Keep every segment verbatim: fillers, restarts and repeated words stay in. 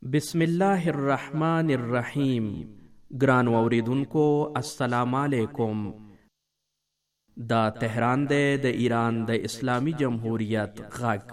بسم الله الرحمن الرحیم. ګران اوریدونکو السلام علیکم. دا تهران دی د ایران د اسلامی جمهوریت غږ.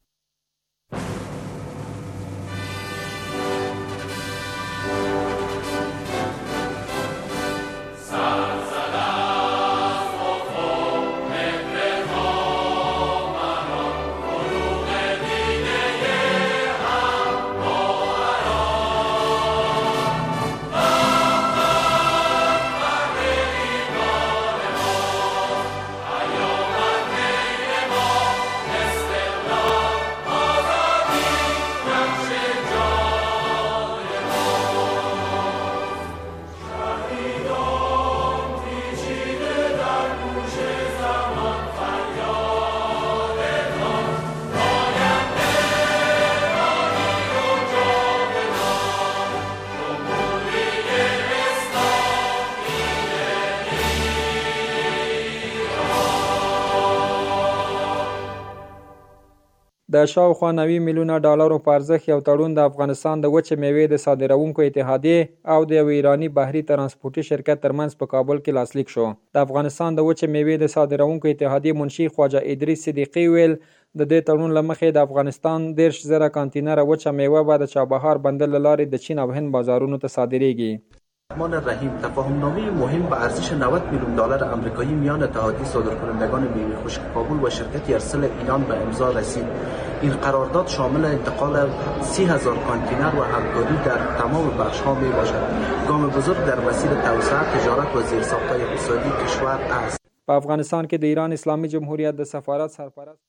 د شاوخوا نوي میلیونه ډالرو په ارزښت یو تړون د افغانستان د وچې میوې د صادروونکو اتحادیې او د یو ایراني بحري ترانسپورټي شرکت ترمنځ په کابل کې لاسلیک شو. د افغانستان د وچې میوې د صادروونکو اتحادیې منشي خواجه ادریس صدیقي ویل د دې تړون له مخې د افغانستان دېرش زره کانتینره وچه میوه به د چابهار بندر له لارې د چین او هند بازارونو ته صادریږي. الرحمن الرحیم. تفاهمنامه مهم به ارزش نود میلیون دلار آمریکایی میان اتحادیه صادرکنندگان میوه خشک کابل و شرکت ارسل ایران به امضا رسید. این قرارداد شامل انتقال سی هزار کانتینر و همکاری در تمام بخش‌ها می باشد. گام بزرگ در مسیر توسعه تجارت و زیرساخت‌های اقتصادی کشور است. په افغانستان کې د ایران اسلامي جمهوریت د سفارت سرپرست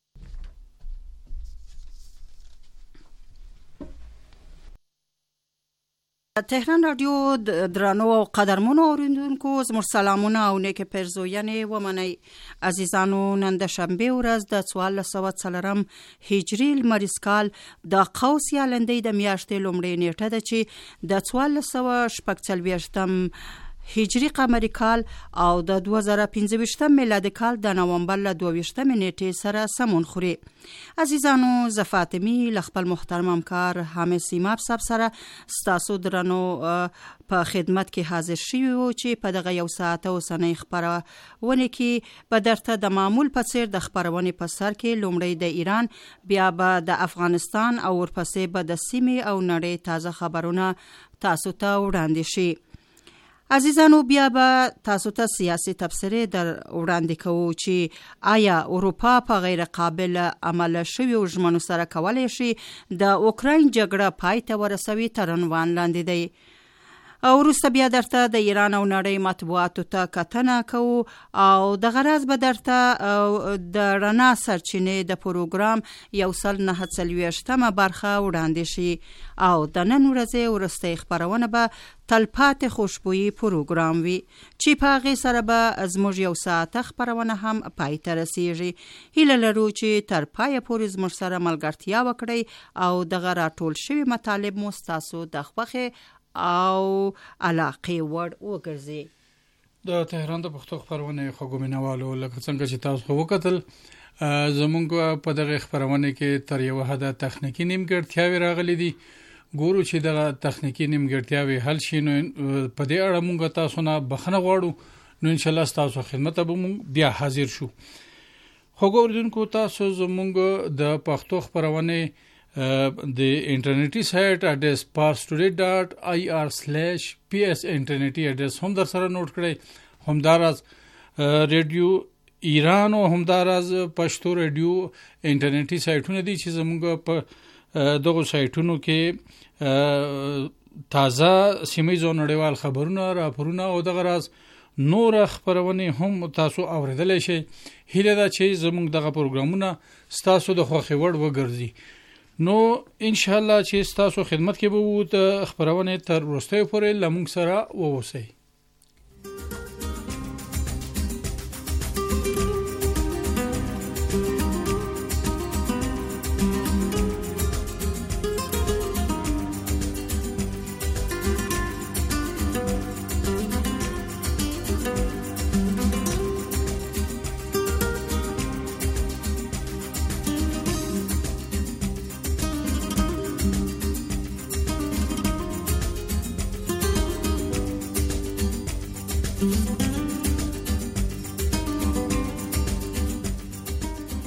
تهران رادیو درانو او قدرمنو اوریدونکو زموږ سلامونه او نیک پیرزوینې ومنئ. عزیزانو، نن د شنبې ورځ د څوارلس سوه څلورم هجري لمریز کال د قوس یا لندۍ د میاشتې لومړۍ نیټه ده چې د څوارلس سوه شپږ څلوېښتم هجري قمري کال او د دوه زره پنځه ویشتم میلادي کال د نومبر له دوه ویشتمې نیټې سره سمون خوري. عزیزانو، زه فاطمي له خپل محترم همکار حامد سیماب صاحب سره ستاسو درنو په خدمت کې حاضر شوي وو چې په دغه یو ساعته اوسنۍ خپرونه کې به درته د معمول په څیر د خپرونې په سر کې لومړی د ایران، بیا به د افغانستان او ورپسې به د سیمې او نړۍ تازه خبرونه تاسو ته وړاندې شي. عزیزانو، بیا به تاسو ته سیاسي تبصرې در وړاندې کوو چې آیا اروپا په غیر قابل عمل شویو ژمنو سره کولی شي د اوکراین جګړه پای ته ورسوي تر عنوان لاندې دی. وروسته بیا درته د ایران او نړۍ مطبوعاتو ته کتنه کوو او د غرض به درته د رڼا سرچینې د پروګرام یو سل نهه څلوېښتمه برخه وړاندې شي او د نن ورځې وروستۍ خپرونه به تلپاتې خوشبويي پروګرام وي چې په هغې سره به زموږ یو ساعته خپرونه هم پای ته رسیږي. هیله لرو چې تر پایه پورې زموږ سره ملګرتیا وکړئ او دغه راټول شوي مطالب مو ستاسو د خوښې او علاقې وړ وګرځي. د تهران د پښتو خپرونې خوږو مینوالو، لکه څنګه چې تاسو خو وکتل، زمونږ په دغه خپرونه کې تر یوه حده تخنیکي نیمګړتیاوې راغلي دي. ګورو چې دغه تخنیکي نیمګړتیاوې حل شي نو په دې اړه مونږ تاسو نه بخښنه غواړو. نو انشاءالله ستاسو خدمت به مونږ بیا حاضر شو. خوږو اوریدونکو، تاسو زمونږ د پښتو خپرونې د انټرنیټي سایت اډرس parstoday ډاټ آی آر سلیش پی ایس انټرنیټي اډرس هم در سره نوٹ کړئ. همداراز ریډیو ایران او همداراز پښتو ریډیو انټرنیټي سایټونه دي چې زموږ په دغه سایټونو کې تازه سیمه زو نړیوال خبرونه، راپورونه او دغه راز نور خبرونه هم تاسو اوریدلی شئ. هیله ده چې زموږ دغه پروګرامونه ستاسو د خوښې وړ وګرځي. نو ان شاء الله چې تاسو خدمت کې به وو د خبرونه تر وروستیو پورې لمونږ سره ووسئ.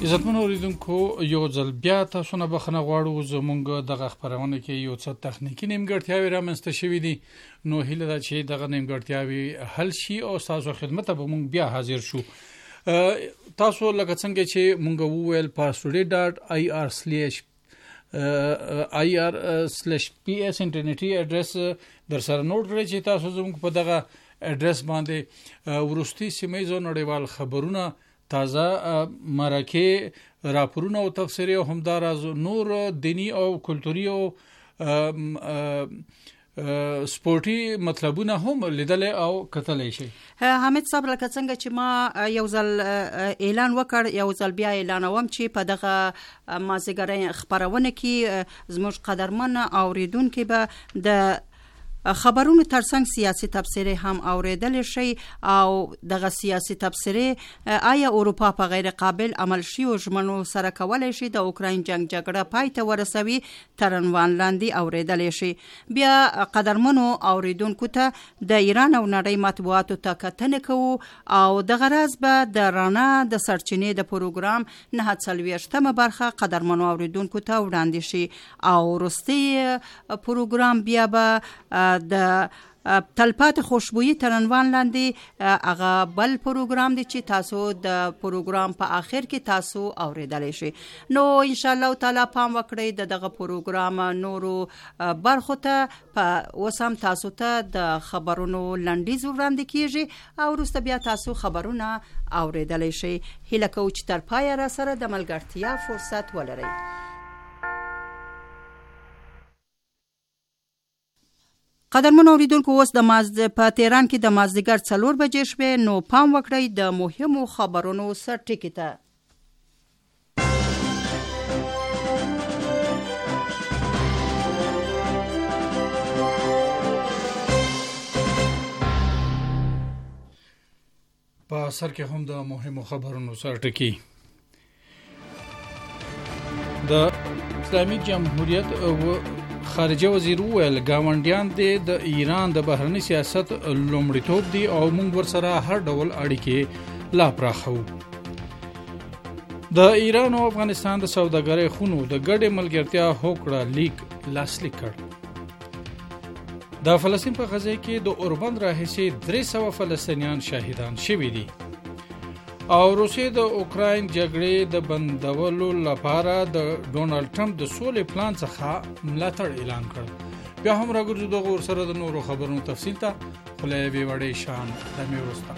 عزتمن اوریدونکو یو ځل بیا تاسو نه بخنه غواړو زمونږ دغه خبرونه کې یو څه تخنیکی نیمګړتیاوې رامنځته شوې دي نو هیله ده چې دغه نیمګړتیاوې حل شي او تاسو خدمت به مونږ بیا حاضر شو تاسو لکه څنګه چې مونږ وویل پاسورډ ډاټ آی آر سلیش آی آر سلیش پی اس انټرنیټي اډرس در سره نوٹ کړئ چې تاسو زموږ په دغه اډرس باندې ورستي سیمایزو نړیوال خبرونه تازه مرکه راپورونه او تفسیری او همداراز نور دینی او کلتوري او سپورتي مطلبونه هم لیدل او کتل شي. حمید صاحب لکه څنګه چې ما یو ځل اعلان وکړ یو ځل بیا اعلانوم چې په دغه مازیګر خبرونه کې زموږ قدرمن اوریدونکو به د خبرونو ترڅنګ سیاسي تبصره هم اوریدل شي او دغه سیاسي تبصره آیا اروپا په غیر قابل عمل شي او ژمنو سره کولای شي د اوکراین جنگ جګړه پای ته ورسوي تر عنوان لاندې اوریدل شي. بیا قدرمنو اوریدونکو ته د ایران او نړۍ مطبوعاتو ته کتنه کوو او د غرض به د رڼا د سرچینې د پروګرام نه څلوېښتمه برخه قدرمنو اوریدونکو ته وړاندې شي او وروستي پروګرام بیا به د تلپات خوشبوئی تر عنوان لاندې هغه بل پروګرام دی چې تاسو د پروګرام په آخر کې تاسو اوریدلی شي. نو ان شاء الله تعالی پام وکړئ د دغه پروګرام نورو برخو ته په وسم تاسو ته د خبرونو لنډیز وړاندې کیږي او وروسته بیا تاسو خبرونه اوریدلی شي. هیله کوم چې تر پایه را سره د ملګرتیا فرصت ولرئ. قدرمن اوریدونکو اوس د مازد په تهران کې د مازدیګر څلور بجې شوې نو پام وکړئ د مهمو خبرونو سر ټکی ته. په سر کې هم د مهمو خبرونو سر ټکی. د اسلامي جمهوریت او خارجه وزیر وویل ګاونډیان د ایران د بهرنی سیاست لومړیتوب دي او موږ ورسره هر ډول اړیکې لا پراخو. د ایران او افغانستان د سوداګرۍ خونو د ګډې ملګرتیا هوکړه لیک لاسلیک کړ. د فلسطین په غزه کې د اوربند راهیسې درې سوه فلسطینیان شهیدان شوي دي او روسیې د اوکراین جګړې د بندولو لپاره د ډونالد ټرمپ د سولې پلان څخه ملاتړ اعلان کړ. بیا هم راګرځو دغه ورسره د نورو خبرونو تفصیل ته خلای به وړې شان د مې ورسته.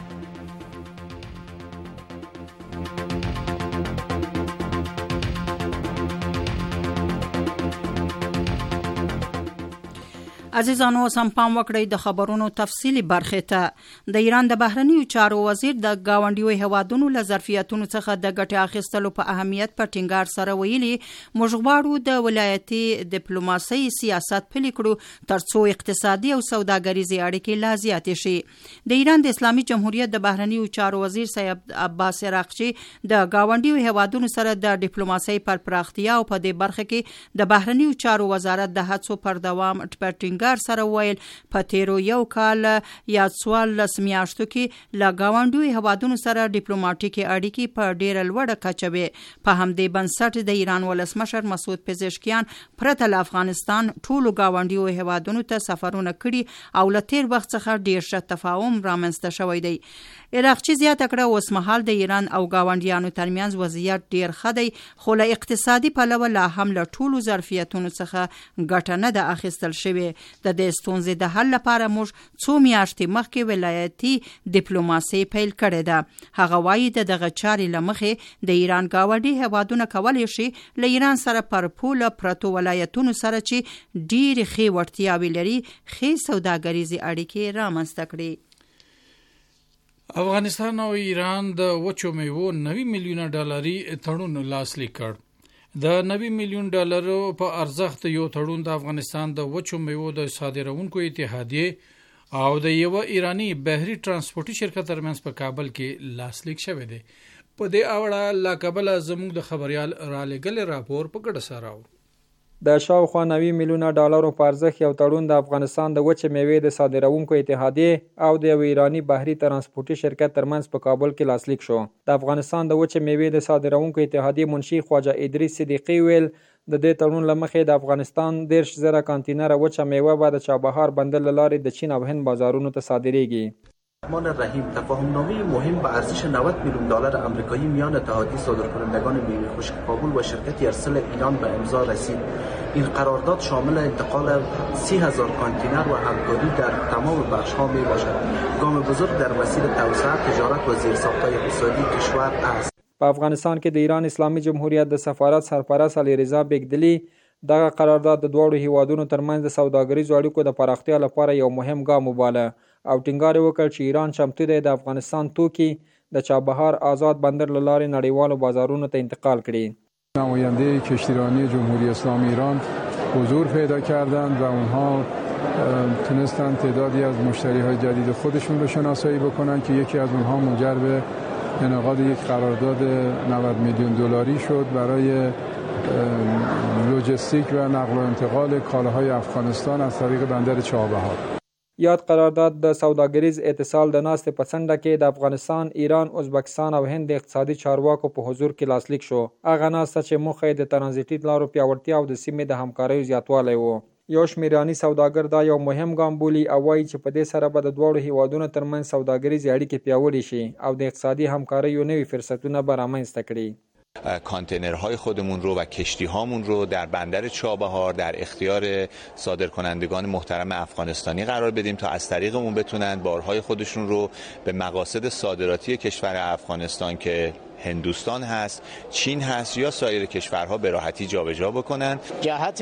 عزیزانو سم پام وکړئ د خبرونو تفصیلی برخه ته. د ایران د بهرنیو چارو وزیر د گاونډیو هیوادونو له ظرفیتونو څخه د ګټې اخیستلو په اهمیت په ټینګار سره ویلي موږ غواړو د ولایتي ډیپلوماسۍ سیاست پلي کړو ترڅو اقتصادي او سوداګریزي اړیکې لا زیاتې شي. د ایران د اسلامي جمهوریت د بهرنیو چارو وزیر سید عباس عراقچی د گاونډیو هیوادونو سره د ډیپلوماسۍ پر پراختیا او په دې برخه کې د بهرنیو چارو وزارت د هڅو پر دوام ټینګار سره ویل په تیرو یو کال یا څوارلس میاشتو کې له ګاونډیو هیوادونو سره ډیپلوماټیکي اړیکې په ډیره لوړه کچه وي. په همدې بنسټ د ایران ولسمشر مسعود پزشکیان پرته له افغانستان ټولو ګاونډیو هیوادونو ته سفرونه کړي او له تیر وخت څخه ډیر ښه تفاهم رامنځته شوی دی. عراقچی زیاته کړه اوس مهال د ایران او ګاونډیانو ترمنځ وضعیت ډیر ښه دی خو له اقتصادي پلوه لا هم له ټولو ظرفیتونو څخه ګټه نه ده اخیستل شوې. د دې ستونزې د حل لپاره موږ څو میاشتې مخکې ولایتي ډیپلوماسي پیل کړې ده. هغه وایي د دغه چارې له مخې د ایران ګاونډي هیوادونه کولی شي له ایران سره پر پوله پرتو ولایتونو سره چې ډېرې ښې وړتیاوې لري ښې سوداګریزې اړیکې رامنځته کړي. افغانستان او ایران د وچو میوو نوي میلیونه ډالري تړون لاسلیک کړ. د نوي میلیون ډالرو په ارزښت یو تړون د افغانستان د وچو میوو د صادرونکو اتحادیه او د یو ایرانی بحري ترانسپورتي شرکت ترمنځ په کابل کې لاسلیک شوی دی. په دې اړه لا کابل زموږ د خبريال را لګل راپور په ګډه سره راو. د شاوخوا نوي میلیونه ډالرو په ارزښت یو تړون د افغانستان د وچې میوې د صادروونکو اتحادیې او د یو ایرانی بحري ترانسپورټي شرکت ترمنځ په کابل کې لاسلیک شو. د افغانستان د وچې میوې د صادروونکو اتحادیې منشي خواجه ادریس صدیقی ویل د دې تړون له مخې د افغانستان دېرش زره کانتینره وچه میوه به د چابهار بندر له لارې د چین او هند بازارونو ته صادریږي. الرحمن الرحیم تفاهمنامه مهم به ارزش نود میلیون دلار آمریکایی میان اتحادیه صادرکنندگان میوه خشک کابل و شرکت ارسل ایران به امضا رسید. این قرارداد شامل انتقال سی هزار کانتینر و همکاری در تمام بخش‌ها می باشد. گام بزرگ در مسیر توسعه تجارت و زیرساخت‌های اقتصادی کشور است. په افغانستان کې د ایران اسلامي جمهوریت د سفارت سرپرست علیرضا بیگدلی دغه قرارداد د دواړو هیوادونو ترمنځ د سوداګریزو اړیکو د پراختیا لپاره یو مهم ګام وباله او ټینګار وکړ چې ایران چمتو دی د افغانستان توکي د چابهار آزاد بندر له لارې نړیوالو بازارونو ته انتقال کړي. نماینده کشتیرانی جمهوری اسلامی ایران حضور پیدا کردند و اونها تونستند تعدادی از مشتری‌های جدید خودشون رو شناسایی بکنن که یکی از اونها منجر به انعقاد یک قرارداد نود میلیون دلاری شد برای لوجستیک و نقل و انتقال کالاهای افغانستان از طریق بندر چابهار. یاد قرارداد د سوداګریز اتصال د ناستې په څنډه کې د افغانستان، ایران، ازبکستان او هند د اقتصادي چارواکو په حضور کې لاسلیک شو. هغه ناسته چې موخه یې د ترانزیټي لارو پیاوړتیا او د سیمې د همکاریو زیاتوالی و. یو شمېر ایراني سوداګر دا یو مهم ګام بولي او وایي چې په دې سره به د دواړو هیوادونو ترمنځ سوداګریزې اړیکې پیاوړې شي او د اقتصادي همکاریو نوي فرصتونه به رامنځته کړي. کانتینرهای خودمون رو و کشتی هامون رو در بندر چابهار در اختیار صادرکنندگان محترم افغانستانی قرار بدیم تا از طریق اون بتونن بارهای خودشون رو به مقاصد صادراتی کشور افغانستان که هندوستان هست، چین هست یا سایر کشورها به راحتی جابجا بکنن. جهت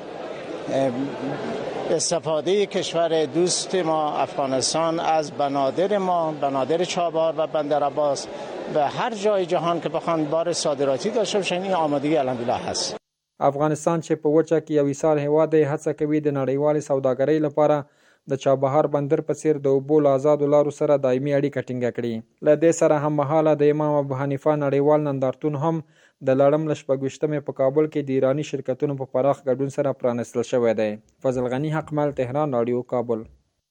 استفاده کشور دوست ما افغانستان از بنادر ما، بنادر چابهار و بندر عباس و هر جای جهان که بخوان بار صادراتی داشته باشن این آمادگی الحمدلله هست. افغانستان چې په وچه کې یو ایثار هیواد دی هڅه کوي د نړیوالې سوداګرۍ لپاره د چابهار بندر په څیر د اوبو له آزادو لارو سره دایمي اړیکه ټینګه کړي. له دې سره هممهاله د امام ابو حنیفه نړیوال نندارتون هم د لړم له شپږویشتمې په کابل کې د ایراني شرکتونو په پراخ ګډون سره پرانستل شوی دی. فضل غنی حقمل، تهران رادیو، کابل.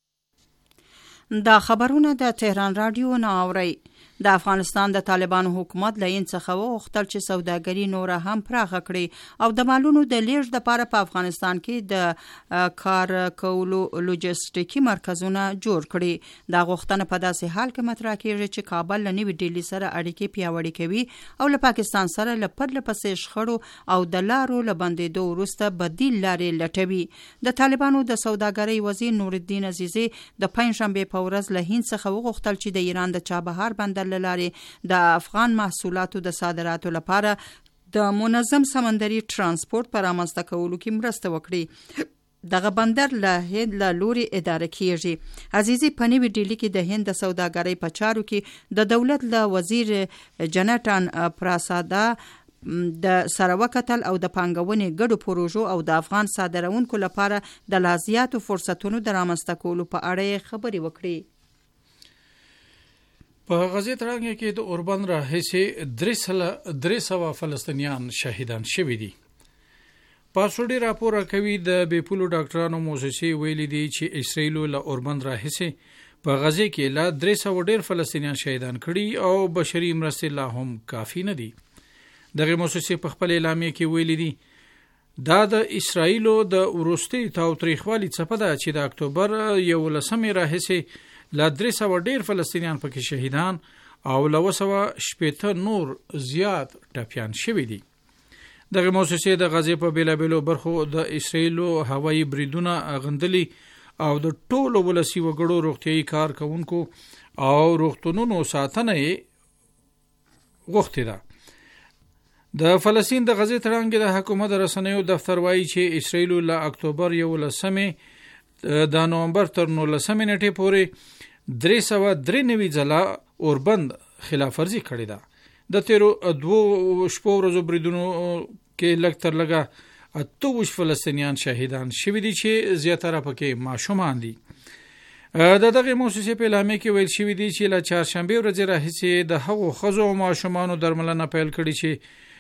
دا خبرونه د تهران رادیو نه اوري. د افغانستان د طالبانو حکومت له این څخه وغوښتل چې سوداګري نوره هم پراخه کړي او د مالونو د لیږد لپاره په افغانستان کې د کار کولو لوجستیکي مرکزونه جوړ کړي. دا غوښتنه په داسې حال کې مطرح کیږي چې کابل له نوې ډیلي سره اړیکې پیاوړې کوي او له پاکستان سره له پرله پسې شخړو او د لارو له بندېدو وروسته بدیل لارې لټوي. د طالبانو د سوداګرۍ وزیر نورالدین عزیزی د پنجشنبې په ورځ له هند څخه وغوښتل چې د ایران د چابهار بندر لارې د افغان محصولاتو د صادراتو لپاره د منظم سمندري ترانسپورت پر رامنځته کولو کې مرسته وکړي. دغه بندر له هند له لوري اداره کیږي. عزیزي په نوې ډیلي کې د هند د سوداګرۍ په چارو کې د دولت له وزیر جنټان پراسادا د سره وکتل او د پانګونې ګډو پروژو او د افغان صادرونکو لپاره د لازیاتو فرصتونو د رامنځته کولو په اړه خبرې وکړي. په غزې تړاو کې د اوربند راهیسې درې سوه فلسطینیان شهیدان شوي دي. پاسورډي راپور کوي د بیپولو ډاکټرانو موسسې ویلي دي چې اسرائیل له اوربند راهیسې په غزې کې لا درې سوه ډیر فلسطینیان شهیدان کړي او بشري مرستې لا هم کافي نه دي. دغه موسسې په خپل اعلامیه کې ویلي دي دا د اسرائیل د وروستي تاوتریخوالي څخه ده چې د اکتوبر یولسمې راهیسې لا درې سوه ډیر فلسطینیان پکې شهیدان او له اوه سوه شپېته نور زیات ټپیان شوي دي. دغه موسسې د غزې په بیلابیلو برخو د اسرائیلو هوایي بریدونه غندلي او د ټولو ولسي وګړو روغتیايي کارکونکو او روغتونونو ساتنه یې غوښتې ده. د فلسطین د غزې تړاو د حکومت رسنیو دفتر وایي چې اسرائیل له اکتوبر یولسمې د نومبر تر نولسمې نیټې پورې درې سوه درې نوي ځله اوربند خلاف ورزي کړې ده. د تیرو دوو شپو ورځو بریدونو کې لږ تر لږه اته اووه فلسطینیان شهیدان شوي دي چې زیاتره پکې ماشومان دي. د دغه موسسې په اعلامیه کې ویل شوي دي چې له چهارشنبې ورځې راهیسې د هغو ښځو او ماشومانو درملنه پیل کړې چې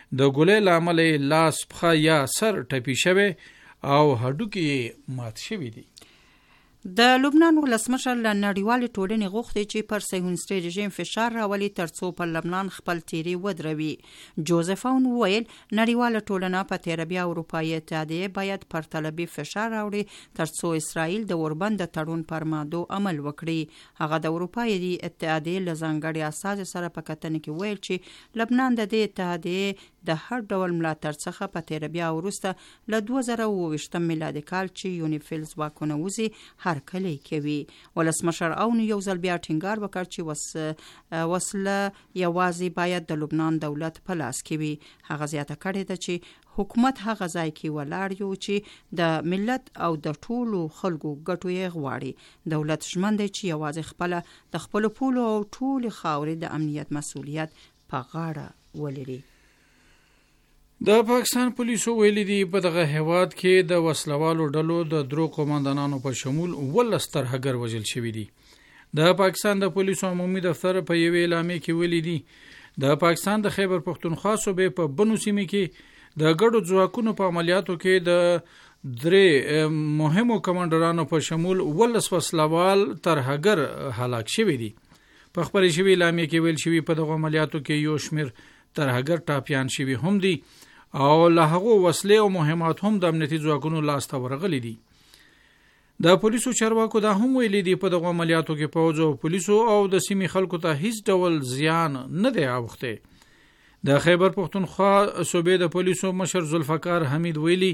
د ګولۍ له امله لاس پخه یا سر ټپي شوی او هډوکي مات شوي دي. د لبنان ولسمشر له نړیوالې ټولنې غوښتي چې پر صهیونیستي رژیم فشار راولي ترڅو پر لبنان خپل تیری ودروي. جوزف اون وویل نړیواله ټولنه په تیربیا اروپایي اتحادیه باید پر طلبي فشار راوړي ترڅو اسرائیل د اوربند تړون پر مادو عمل وکړي. هغه د اروپایي اتحادیه له ځانګړي اساس سره په کتنه کې ویل چې لبنان د دې اتحادیه د هر ډول ملاتړ څخه په تیربیا وروسته له دوه زره اوه ویشتم میلادي کال چې یونیفیل ځواکونه وځي هرکلی کوي. ولسمشر اون یو ځل بیا ټینګار وکړ چې وس وسله یوازې باید د لبنان دولت په لاس کې وي. هغه زیاته کړې ده چې حکومت هغه ځای کې ولاړ یو چې د ملت او د ټولو خلکو ګټو یې غواړي. دولت ژمن دی چې یوازې خپل د خپل پولو او ټول خاورې د امنیت مسؤلیت په غاړه ولري. د پاکستان پولیسو ویلي دي په دغه هیواد کې د وسلوالو ډلو د درو قوماندانانو په شمول ولس ترهګر وژل شوي دي. د پاکستان د پولیسو عمومي دفتر په یوې اعلامیه کې ویلي دي د پاکستان د خیبر پختونخوا صوبې په بنو سیمې کې د ګډو ځواکونو په عملیاتو کې د درې مهمو کمانډرانو په شمول ولس وسلوال ترهګر هلاک شوي دي. په خبرې شوي اعلامیه کې ویل شوي په دغه عملیاتو کې یو شمېر ترهګر ټاپیان شوي هم دي او له هغو وسلې او مهمات هم د امنیتي ځواکونو لاسته ورغلي دي. د پولیسو چارواکو دا هم ویلي دي په دغه عملیاتو کې پوځ او پولیسو او د سیمې خلکو ته هیڅ ډول زیان نه دی اوښتی. د خیبر پختونخوا صوبې د پولیسو مشر ذوالفقار حمید ویلي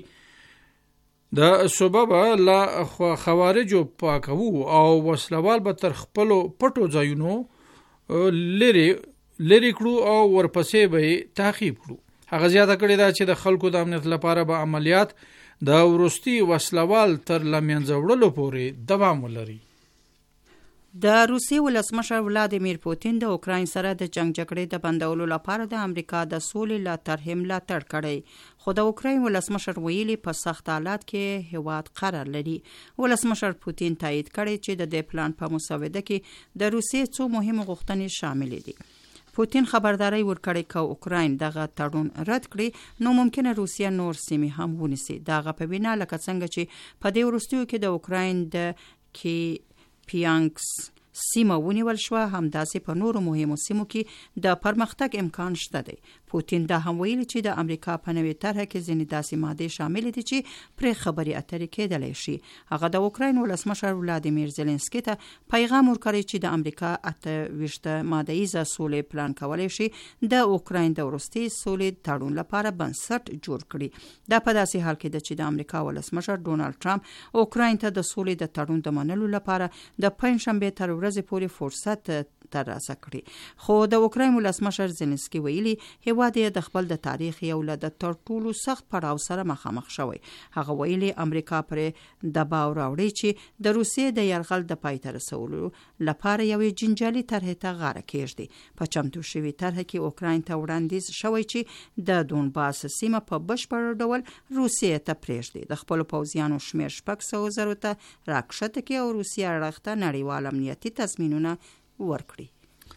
د صوبه به له خوارجو پاکوو او وسلوال به تر خپلو پټو ځایونو لري لري کړو او ورپسې به تعقیب کړو. هغه زیاته کړې ده چې د خلکو د امنیت لپاره به عملیات د وروستي وسلوال تر لمنځه وړلو پورې دوام ولري. د روسیې ولسمشر ولادیمیر پوتین د اوکراین سره د جنگ جګړې د بندولو لپاره د امریکا د سولې له طرحې ملاتړ کړی، خو د اوکراین ولسمشر ویلي په سخت حالات کې هیواد قرار لري. ولسمشر پوتین تایید کړی چې د دې پلان په مسوده کې د روسیې څو مهمه غوښتنې شامل دي. پوتین خبرداري ورکړې چې اوکراین دغه تړون رد کړي نو ممکنه روسیه نور سیمې هم ونیسي. دغه په بنا لکه څنګه چې په دې وروستیو کې د اوکراین د کې پیانکس سیمه ونیول شو همداسې په نورو مهمو سیمو کې د پرمختګ امکان شته دی. پوتین دا هم ویلي چې د امریکا په نوې طرحه کې ځینې داسې مادې شامل دي چې پرې خبرې اترې کېدلی شي. هغه د اوکراین ولسمشر ولادیمیر زلنسکي ته پیغام ورکړی چې د امریکا اته ویشت ماده ییزه سولې پلان کولی شي د اوکراین د وروستي سولې تړون لپاره بنسټ جوړ کړي. دا په داسې حال کې ده چې د امریکا ولسمشر ډونالد ټرمپ اوکراین ته د سولې د تړون د منلو لپاره د پنځشنبې تر ورځې پورې فرصت ترلاسه کړي. خو د اوکراین ولسمشر زلنسکي ویلي هیواد یې د خپل د تاریخ یو له د تر ټولو سخت پړاو سره مخامخ شوی. هغه ویلي امریکا پرې دباو راوړي چې د روسیې د یرغل د پای ته رسولو لپاره یوې جنجالي طرحې ته غاړه کېږدي. په چمتو شوي طرحه کې اوکراین ته وړاندیز شوی چې د دونباس سیمه په بشپړ ډول روسیې ته پرېږدي، د خپلو پوځیانو شمېر شپږ سوه زرو ته راکښته کړي او روسیې اړخ ته نړیوال امنیتي تضمینونه ورکړي.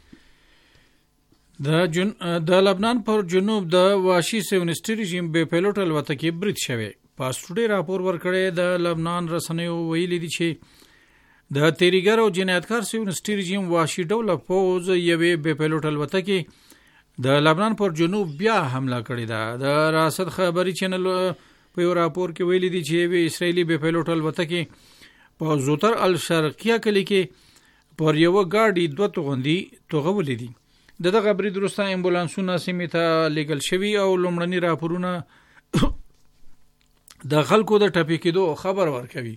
د جن د لبنان پر جنوب د واشي صهیونیستي رژیم بې پیلوټ الوتکې برید شوی. پاسټوډي راپور ورکړی د لبنان رسنیو ویلي دي چې د تیریګر او جنایتکار صهیونیستي رژیم واشي ډوله پوځ یوې بې پیلوټ الوتکې د لبنان پر جنوب بیا حمله کړې ده. د راصد خبري چینل په یو راپور کې ویلي دي چې یوې اسرائیلي بې پیلوټ الوتکې په زوتر الشرقیه کلي کې پر یو ګاډي دوه توغندي توغولې دي. د دغه برید وروسته امبولانسونه سیمې ته لیږل شوي او لومړني راپورونه د خلکو د ټپي کېدو خبر ورکوي.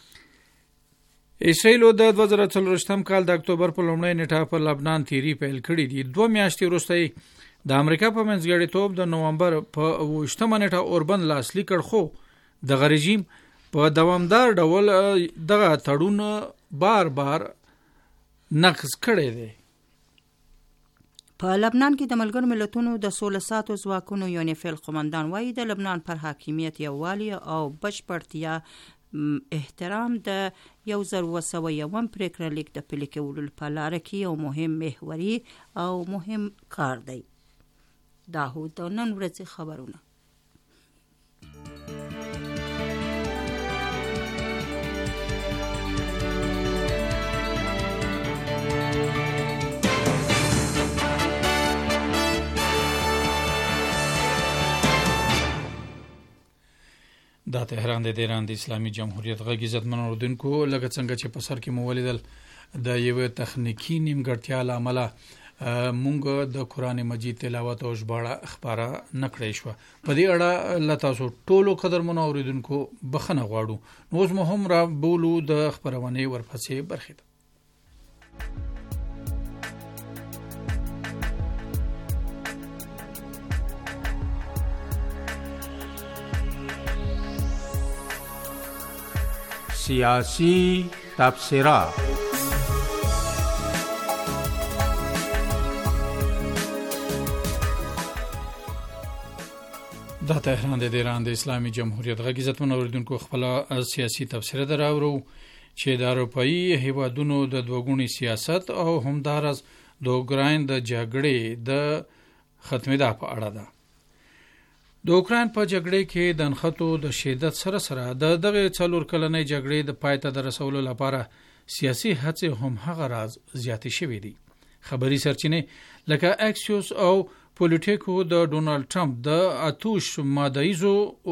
اسرائیل د دوه زره څلرویشتم کال د اکتوبر په لومړۍ نیټه په لبنان تیری پیل کړي دي. دوه میاشتې وروسته د امریکا په منځګړیتوب د نومبر په اوویشتمه نیټه اوربند لاسلیک کړ، خو دغه رژیم په دوامدار ډول دغه تړون بار بار نقض کړی دی. په لبنان کې د ملګرو ملتونو د سوله ساتو ځواکونو یونیفیل قومندان وایي د لبنان پر حاکمیت یووالي او بشپړتیا احترام د یو زر اوه سوه یوم پریکړه لیک د پلي کولو په لاره کې یو مهم محوري او مهم کار دی. دا هو د نن ورځې خبرونه. دا تهران د ایران د اسلامي جمهوریت غږ عزتمن اوردونکو لکه څنګه چې په سر کې مو ولیدل د یو تخنیکی نیمګړتیا لامل مونږ د قران مجید تلاوت او ژباړه خبره نکړې شو. په دې اړه ل تاسو ټولو قدرمنو اوریدونکو بخنه غواړو. نو اوس مو هم را بولو د خبرونه ورپسې برخه. سیاسی تبصره. دا تهران د ایران د اسلامي جمهوریت غږ عزتمن اوریدونکو خپل سیاسي تبصره دراورو چې د اروپאי هیوادونو د دوګونی سیاست او همدارس د اوکراین د جګړې د ختمېدا په اړه ده. د اوکراین په جګړې کې د نښتو د شدت سره سره د دغه څلور کلنې جګړې د پای ته رسولو لپاره سیاسي هڅې هم هغه راز زیاتې شوې دي. خبري سرچینې لکه اکسیوس او پولیټیکو د ډونالد ټرمپ د اتوش مادایزو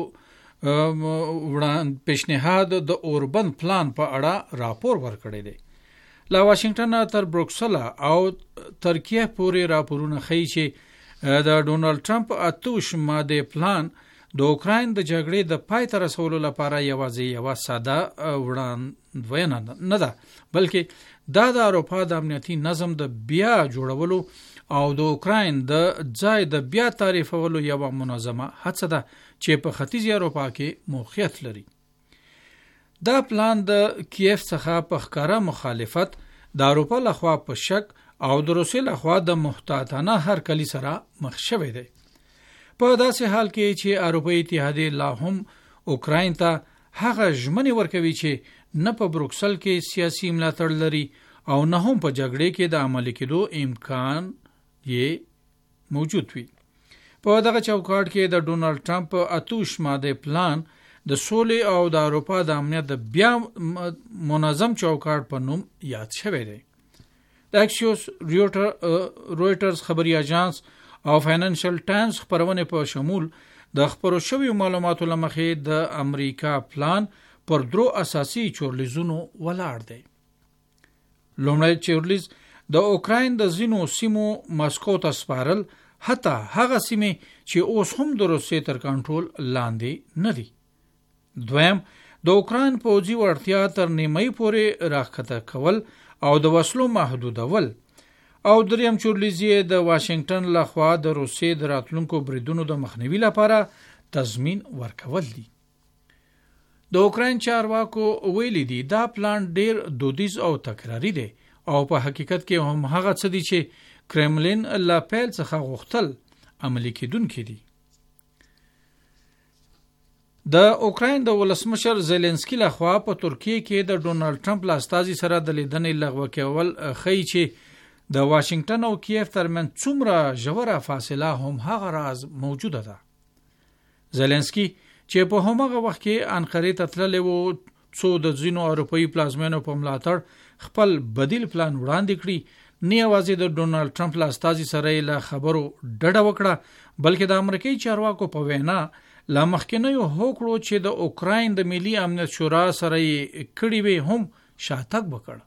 وړاند پیشنهاد د اوربن پلان په اړه راپور ورکړی دی. لا واشنگټن تر بروکسل او ترکیه پورې راپورونه ښیي چې د ډونالد ټرمپ اتوش ماده پلان د اوکراین د جګړې د پای ته رسولو لپاره یوازې یو ساده وړاندوینه نه ده، بلکې دا د اروپا د امنیتي نظم د بیا جوړولو او د اوکراین د ځای د بیا تعریفولو یو منظمه هڅه ده چې په ختیځی اروپا کې موقعیت لري. دا پلان د کیف څخه په ښکاره مخالفت، د اروپا لخوا په شک او د روسیې لخوا د محتاطانه هرکلي سره مخ شوی دی. په داسې حال کې چې اروپایي اتحادیه لا هم اوکراین ته هغه ژمنې ورکوي چې نه په بروکسل کې سیاسي ملاتړ لري او نه هم په جګړې کې د عملي کېدو امکان یې موجود وي. په دغه چوکاټ کې د ډونالد ټرمپ اتوش ماده پلان د سولې او د اروپا د امنیت د بیا منظم چوکاټ په نوم یاد شوی دی. د اکسیوس، رویټرز خبري اژانس او فاینانشل ټایمز خبرونه په شمول د خبرو شویو معلوماتو لمخې د امریکا پلان پر درو اساسي چورلیزونو ولاړ دی. لومړی چورلیز د اوکراین د ځینو سیمو ماسکو ته سپارل، حتی هغه سیمې چې اوس هم د روسیې تر کنټرول لاندې نه دي. دویم د اوکراین پوځي وړتیا تر نیمۍ پورې راښکته کول او د وسلو محدودول، او دریم چورلیزی د واشنگټن لخوا د روسیې د راتلونکو بریدونو د مخنیوي لپاره تضمین ورکول دي. د اوکراین چارواکو ویلي دي دا پلان ډیر دودیز او تکراری دی او په حقیقت کې هم هغه څه دي چې کرملین لا پیل څخه غوښتل عملي کېدونکي دي. د اوکراین د ولسمشر زيلنسکي لخوا په ترکیه کې د ډونالد ټرمپ له استازي سره د لیدنې لغوه کول ښیي چې د واشنگټن او کیف ترمن څومره ژوره فاصله هم هغه راز موجوده ده. زيلنسکي چې په همغه وخت کې انقره ته تللی و څو د ځینو اروپایي پلازمینو په ملاتړ خپل بدیل پلان وړاندې کړي، نه یوازې د ډونالد ټرمپ له استازي سره له خبرو ډډه وکړه، بلکې د امریکایي چارواکو په وینا لا مخکینیو هوکړو چې د اوکراین د ملي امنیت شورا سره کړي وي هم شاتګ وکړ.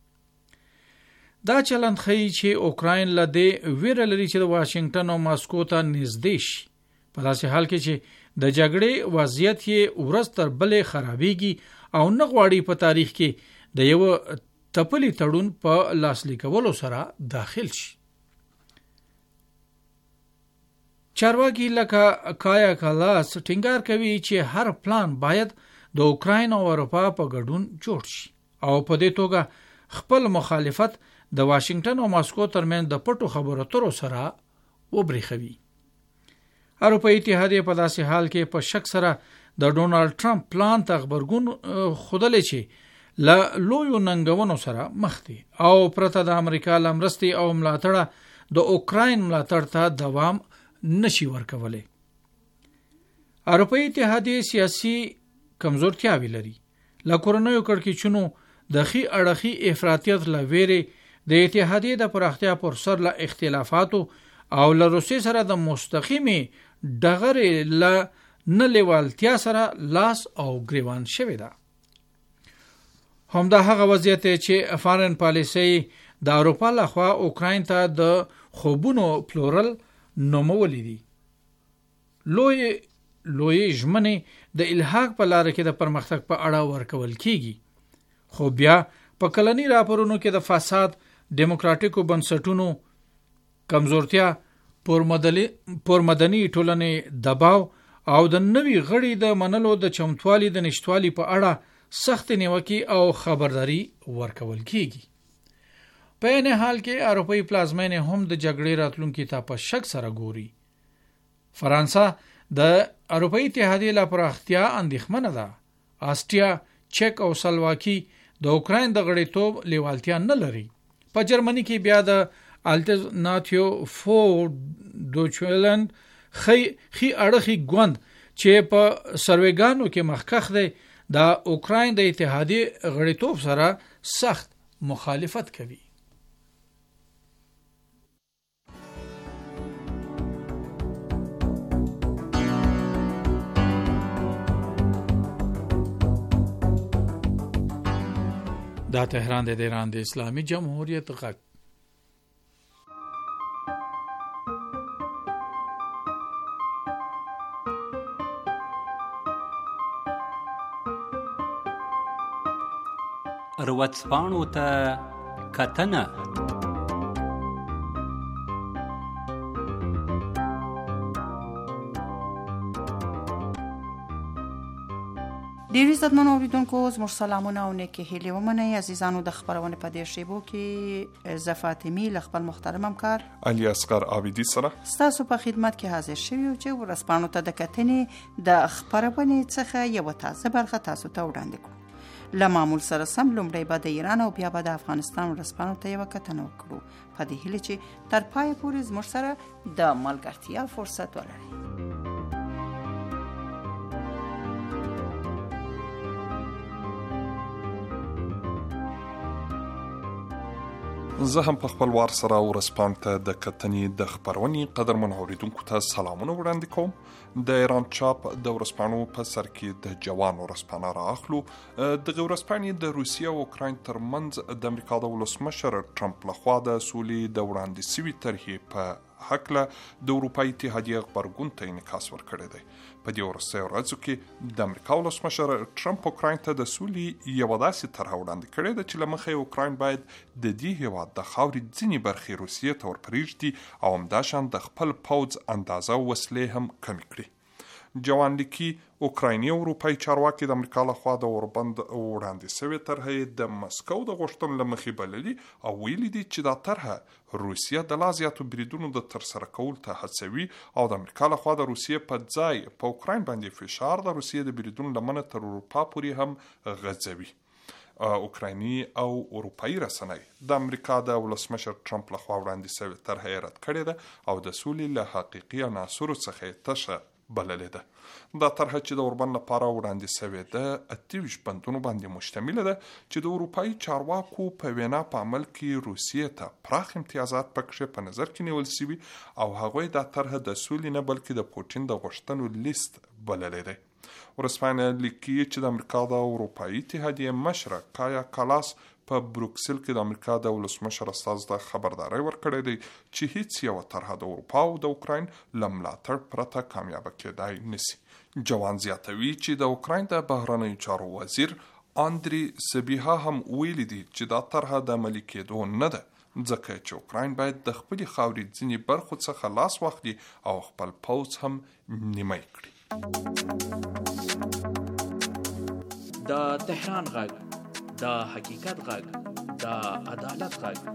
دا چلند ښیي چې اوکراین له دې ویره لري چې د واشنگټن او ماسکو ته نږدې شي، په داسې حال کې چې د جګړې وضعیت یې ورځ تر بلې خرابېږي او نه غواړي په تاریخ کې د یو تپلي تړون په لاسلیکولو سره داخل شي. چارواکي لکه کایا کالاس ټینګار کوي چې هر پلان باید د اوکراین او اروپا په ګډون جوړ شي او په دې توګه خپل مخالفت د واشنگټن او ماسکو ترمن د پټو خبرو اترو سره وبريخوي. اروپایي اتحادیه په داسې حال کې په شک سره د ډونالد ټرمپ پلان ته خبرګون خودلې چې لا لویو ننګونو سره مخ دي او پرته د امریکا لمرستي او ملاتړه د اوکراین ملاتړ ته دوام نشي ورکولای. اروپאי اتحادیه سیاسي کمزورتیاوې لري. له کورنیو کړکېچونو د ښي اړخي افراطیت له ویرې د اتحادیې د پراختیا پر سر له اختلافاتو او له روسیې سره د مستقیمې ډغرې له نه لیوالتیا سره لاس او ګریوان شوې ده. همدا هغه وضعیت چې فارن پالیسي د اروپا لخوا اوکراین ته د خوبونو پلورل نومولې دي. لوی لوی ژمنې د الحاق په لار کې د پرمختګ په اړه ورکول کیږي، خو بیا په کلنی راپورونو کې د فساد، ډیموکراټیکو بنسټونو کمزورتیا، پرمدني ټولنې دباو او د نوي غړي د منلو د چمتوالي د نشټوالي په اړه سخت نیوکې او خبرداري ورکول کیږي. په این حال کې اروپאי پلازمینې هم د جګړې راتلونکي ته په شک سره ګوري. فرانسه د اروپאי اتحادیې لا پراختیا اندېښمنه ده. آسټریا، چک او سلواکي د اوکراین د غړیتوب لیوالتیا نه لري. په جرمني کې بیا د الټرناتیو فور دوچلند خي خي اړخي ګوند چې په سروېګانو کې مخکخ دی د اوکراین د اتحادیې غړیتوب سره سخت مخالفت کوي. دا تهران د ایران د اسلامي جمهوریت غږ. ورځپاڼو ته کتنه. ډیر عزتمن اوریدونکو، زموږ سلامونه او نیکې هیلې ومنئ. عزیزانو، د خبرونې په دې شیبو کې زه فاطمي له خپل محترم همکار علي اصغر عابدي سره ستاسو په خدمت کې حاضر شوي یو چې ورځپاڼو ته د کتنې د خبرونې څخه یوه تازه برخه تاسو ته وړاندې کړو. له معمول سره سم لومړی به د ایران او بیا به د افغانستان ورځپاڼو ته یوه کتنه وکړو، په دې هیله چې تر پایه پورې زموږ سره د ملګرتیا فرصت ولرئ. زه هم په خپل وار سره ورځپاڼو ته د کتنې د خبرونې قدرمن اوریدونکو ته سلامونه وړاندې کوم. د ایران چاپ د ورځپاڼو په سر کې د جوان ورځپاڼه رااخلو. دغه ورځپاڼې د روسیې او اوکراین ترمنځ د امریکا د ولسمشر ټرمپ لخوا د سولې د وړاندې شوي طرحې په هکله د اروپאי اتحادیې غبرګون ته انعکاس ورکړی دی. په دې وروستیو ورځو کې د امریکا ولسمشر ټرمپ اوکراین ته د سولې یوه داسې طرحه وړاندې کړې ده چې له مخې اوکراین باید د دې هېواد د خاورې ځینې برخې روسیې ته ورپرېږدي او همداشان د خپل پوځ اندازه او وسلې هم کمې کړي. جوان لیکي اوکرایني او اروپایي چارواکي د امریکا لخوا د اوربند وړاندې شوې طرحې د مسکو د غوښتنو له مخې بللي او ویلي دي چې دا طرحه روسیه د لا زیاتو بریدونو د ترسره کولو ته هڅوي او د امریکا لخوا د روسیې په ځای په اوکراین باندې فشار د روسیې د بریدونو لمنه تر اروپا پورې هم غځوي. اوکرایني او اروپایي رسنۍ د امریکا د ولسمشر ټرمپ لخوا وړاندې شوې طرحه رد کړې ده او د سولې له حقیقي عناصرو څخه تشه بللې ده. دا طرحه چې د اوربند لپاره وړاندې شوې ده اته ویشت بندونو باندې مشتمله ده چې د اروپایي چارواکو په وینا په عمل کې روسیې ته پراخ امتیازات پکښې په نظر کې نیول شوي او هغوی دا طرحه د سولې نه بلکې د پوټین د غوښتنو لیست بللې ده. ورځپاڼه لیکي چې د امریکا د اروپایي اتحادیې مشره کایا کالاس په بروکسل کې د امریکا د ولسمشر استازي ته خبرداری ورکړی دی چې هیڅ یوه طرحه د اروپا او د اوکراین له ملاتړ پرته کامیابه کېدای نشي. جوان زیاتوي چې د اوکراین د بهرنیو چارو وزیر اندری سبیها هم ویلي دي چې دا طرحه د عملي کېدو نه ده ځکه چې اوکراین باید د خپلې خاورې ځینې برخو څخه لاس واخلي او خپل پوځ هم نیمه کړي. د تهران غږ، د حقیقت غږ، د عدالت غږ.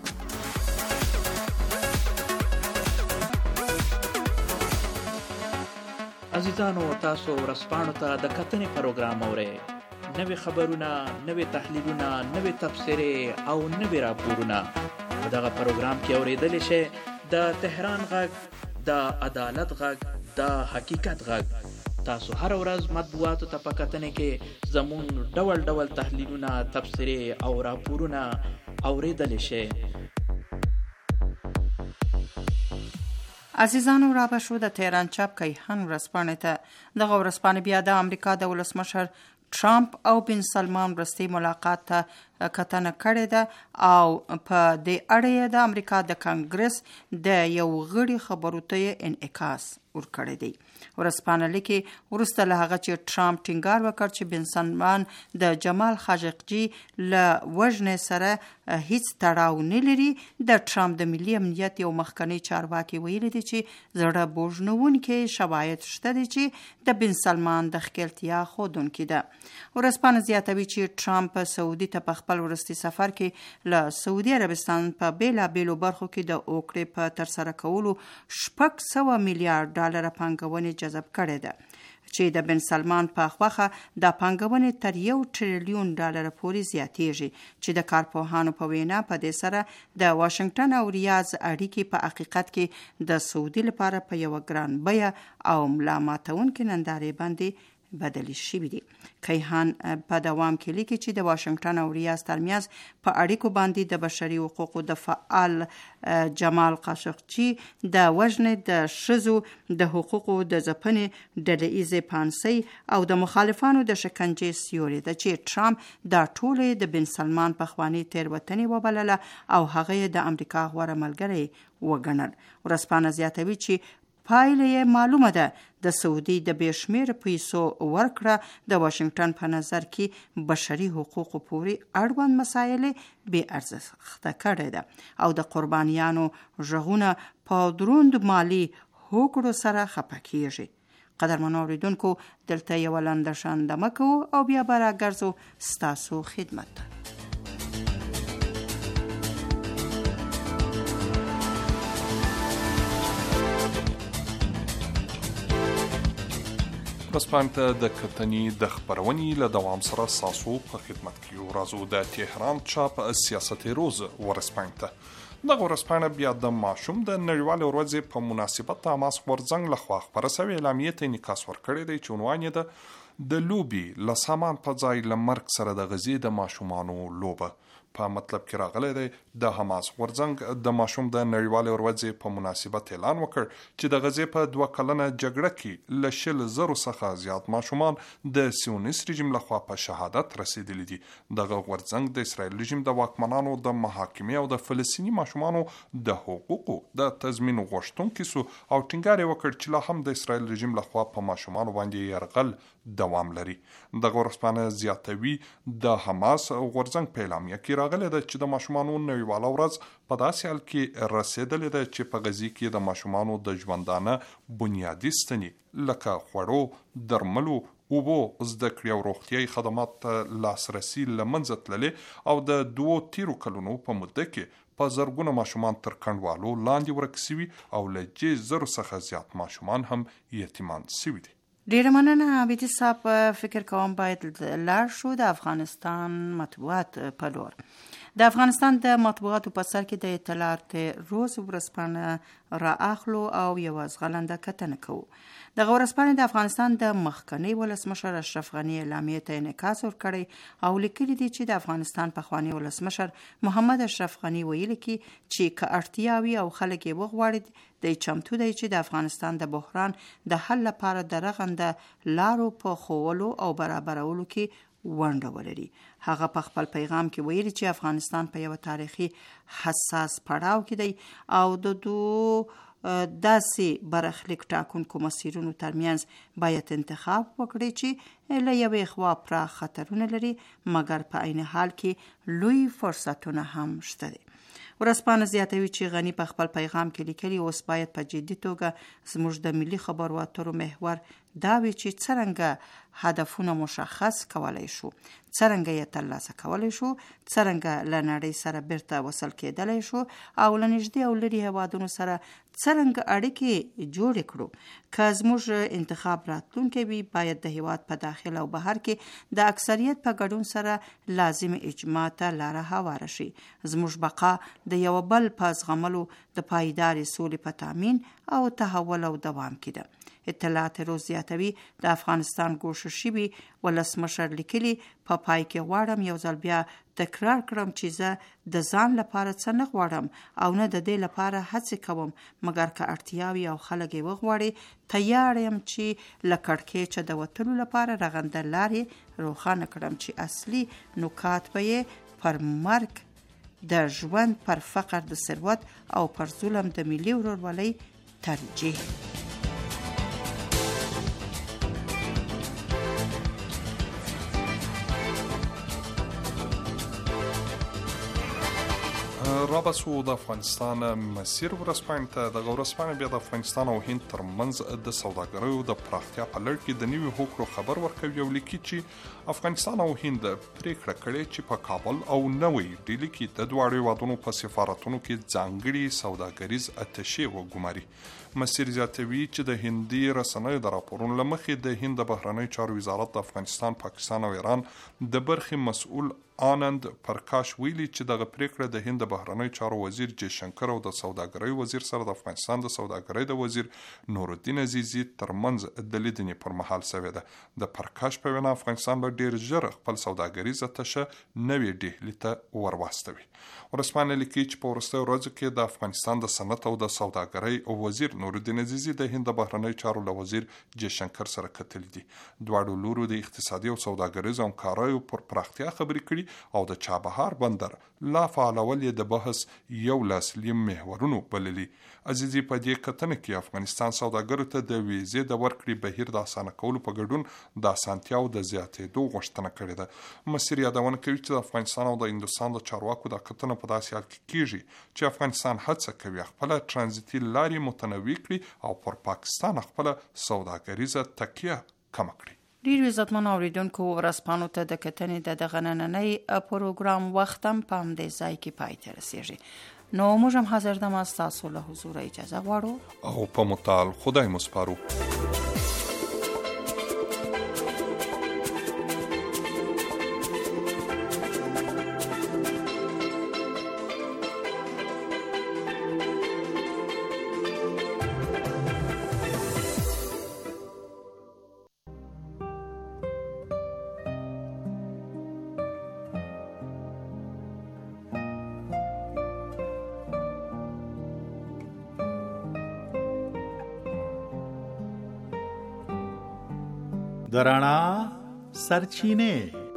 عزیزانو، تاسو ورځپاڼو ته د کتنې پروګرام اورئ. نوې خبرونه، نوې تحلیلونه، نوې تبصرې او نوې راپورونه په دغه پروګرام کې اورېدلی شئ. د تهران غږ، د عدالت غږ د حقیقت غږ. تاسو هر ورځ مطبوعاتو ته په کتنه کې زموږ ډول ډول تحلیلونه، تبصرې او راپورونه اوریدلی شئ. عزیزانو، را به شو د تهران چاپ کیهان ورځپاڼې ته. دغه ورځپاڼه بیا د امریکا د ولسمشر ټرامپ او بن سلمان وروستي ملاقات ته کتنه کړې ده او په دې اړه د امریکا د کانګرس د یو غړي خبرو ته انعکاس ورکړی دی. ورځپاڼه لیکي وروسته له هغه چې ټرامپ ټینګار وکړ چې بن سلمان د جمال خاشقجي له وژنې سره هیڅ تړاو نه لري، د ټرامپ د ملي امنیت یو مخکنی چارواکي ویلي دي چې زړه بوژنونکي شواهد شته دي چې د بن سلمان د ښکېلتیا ښودونکي ده. ورځپاڼه زیاتوي چې ټرامپ سعودي ته په خپل وروستي سفر کې له سعودي عربستان په بیلابیلو برخو کې د اوکړې په ترسره کولو شپږ سوه میلیارډ ډالر پانګونې جذب کړې ده چې د بن سلمان په خوخه د پانګونې تر یو ټریلیون ډالر پورې زیاتیږي چې د کارپوهانو په وینا په دې سره د واشنگټن او ریاض اړیکې په حقیقت کې د سعودي لپاره په یو ګران بیه او ملا ماتونکې نندارې باندې بدلی شوي دي. کیهان په دوام کې لیکي چې د واشنگټن او ریاض ترمنځ په اړیکو باندې د بشري حقوقو د فعال جمال خاشقجي د وژنې، د ښځو د حقوقو د ځپنې، ډلهییزې پانسۍ او د مخالفانو د شکنجې سیوري ده چې ټرامپ دا ټولې د بن سلمان پخواني تېروتنې وبلله او هغه یې د امریکا غوره ملګری وګڼل. ورځپاڼه زیاتوي چې پایله یې معلومه ده، د سعودي د بېشمېره پیسو ورکړه د واشنگټن په نظر کې بشري حقوقو پورې اړوند مسایل بې ارزښته کړې ده او د قربانیانو غږونه په دروند مالی هوکړو سره خفه کیږي. قدرمنو اوریدونکو، دلته یو لنډه شاندمه کوو او بیا به راګرځو ستاسو خدمت ته. ورځپاڼې ته د کتنې د خپرونې له دوام سره ستاسو په خدمت کې یو. راځو د تهران چاپ سیاست روز ورځپاڼې ته. دغه ورځپاڼه بیا د ماشوم د نړیوالې ورځې په مناسبت د حماس غورځنګ لخوا خپره سوې اعلامیې ته انعکاس ورکړی دی چې عنوان یې ده د لوبې له سامان په ځای له مرګ سره د غزې د ماشومانو لوبه. په مطلب کې راغلی دی د حماس غورځنګ د ماشوم د نړیوالې ورځې په مناسبت اعلان وکړ چې د غزې په دوه کلنه جګړه کې له شل زرو څخه زیات ماشومان د سیونیست رژیم لخوا په شهادت رسیدلی دي. دغه غورځنګ د اسرائیل رژیم د واکمنانو د محاکمې او د فلسطیني ماشومانو د حقوقو د تضمین غوښتونکي سو او ټینګار یې وکړ چې لا هم د اسرائیل رژیم لخوا په ماشومانو باندې یرغل دوام لري. دغه ورځپاڼه زیاتوي د حماس غورځنګ په اعلامیه کې راغلی ده چې د ماشومانو نړیواله ورځ په داسې حال کې رسیدلې ده چې په غزې کې د ماشومانو د ژوندانه بنیادي ستنې لکه خوړو، درملو، اوبو، زده کړې او روغتیايي خدمات ته لاسرسي له منځه تللي او د دوو تیرو کلونو په مدته کې په زرګونه ماشومان تر کنډوالو لاندې ورک شوي او له جې زرو څخه زیات ماشومان هم یتیمان شوي دي. ډیره مننه عابدي صاحب. فکر کوم باید لاړ شو د افغانستان مطبوعات په لور. د افغانستان د مطبوعاتو په سر کې د اطلاعات روز ورځپاڼه را اخلو او یو ځغلنده کتنه کوو. دغه ورځپاڼه د افغانستان د مخکنی ولسمشر اشرف غنی اعلامیې ته انعکاس ورکړی او لیکلي دي چې د افغانستان پخوانی ولسمشر محمد اشرف غنی ویلي کی چې که اړتیا وي او خلک یې وغواړي د چمتو دی چې د افغانستان د بحران د حل لپاره د رغنده لارو په خوولو او برابرولو کې ونډه ولري. هغه په خپل پیغام کې ویلي چې افغانستان په یو تاریخي حساس پړاو کې دی او د دوه داسې برخلیک ټاکونکو مسیرونو ترمنځ باید انتخاب وکړي چې له یوې خوا پراخ خطرونه لري مګر په عین حال کې لوی فرصتونه هم شته دي. ورځپاڼه زیاتوي چې غنی په خپل پیغام کې لیکلي اوس باید په جدي توګه زموږ د ملي خبرو اترو محور دا وی چې څرنګه هدفونه مشخص کولای شو، څرنګه یې ترلاسه کولای شو، څرنګه له نړۍ سره بیرته وصل کېدلی شو او له نږدې او لرې هیوادونو سره څرنګه اړیکې جوړې کړو. که زموږ انتخاب راتلونکی وي، باید د هیواد په داخل او بهر کې د اکثریت په ګډون سره لازم اجماع ته لاره هواره شي. زموږ بقا د یو بل په زغملو د پایدارې سولې په تامین او تحول او دوام کې ده. اطلاعات روز زیاتوي د افغانستان ګوښه شوي ولسمشر لیکلي، په پای کې غواړم یو ځل بیا تکرار کړم چې زه د ځان لپاره څه نه غواړم او نه د دې لپاره هڅې کوم، مګر که اړتیاوي او خلک یې وغواړي، تیار یم چې له کړکېچه د وتلو لپاره رغنده لارې روښانه کړم چې اصلي نکات به یې پر مرګ د ژوند، پر فقر د ثروت او پر ظلم د ملي ورورولۍ ترجیح. رابسو د افغانستان مسیر ورځپاڼې ته. دغه ورځپاڼې بیا د افغانستان او هند ترمنځ د سوداګریو د پراختیا په لړ کې د نویو هوکړو خبر ورکوي او لیکي چې افغانستان او هند پریکړه کړې چې په کابل او نوی ډیلي کې د دواړو هیوادونو په سفارتونو کې ځانګړي سوداګریز اتشې وګماري. مسیر زیاتوي چې د هندي رسنیو د راپورونو له مخې د هند د بهرنیو چارو وزارت د افغانستان، پاکستان او ایران د برخې مسؤل آنند پرکاش ویلي چې دغه پریکړه د هند د بهرنیو چارو وزیر جے شنکر او د سوداګرۍ وزیر سره د افغانستان د سوداګرۍ د وزیر نورالدین عزیزي ترمنځ د لیدنې پر مهال شوې ده. د پرکاش په وینا افغانستان به ډیر ژر خپل سوداګریز اتشه نوې ډهلي ته ورواستوي. ورځپاڼه لیکي چې په وروستیو ورځو کې د افغانستان د صنعت او د سوداګرۍ وزیر نورالدین عزیزي د هند د بهرنیو چارو له وزیر جے شنکر سره کتلي دي. دواړو لورو د اقتصادي او سوداګریزو همکاریو پر پراختیا خبرې کړي او د چابهار بندر لا فعالول یې د بحث یو لاسلي محورونو بللي. عزیزي په دې کتنه کې افغانستان سوداګرو ته د ویزې د ورکړې بهیر د اسانه کولو په ګډون د اسانتیاو د زیاتېدو غوښتنه کړې ده. مسیر یادونه کوي چې د افغانستان او د هندوستان د چارواکو د کتنه په داسې حال کې کیږي چې افغانستان هڅه کوي خپل ترانزیتي لارې متنوع کړي او پر پاکستان خپل سوداګریزه تکیه کم کړي. ډیر عزتمن اوریدونکو، ورځپاڼو ته د کتنې د دغه نننۍ پروګرام وخت هم په همدې ځای کې پای ته رسیږي. نو موږ هم حاضر دم ستاسو له حضور اجازه غواړو او په متعال خدای مو سپارو. د رڼا سرچینې.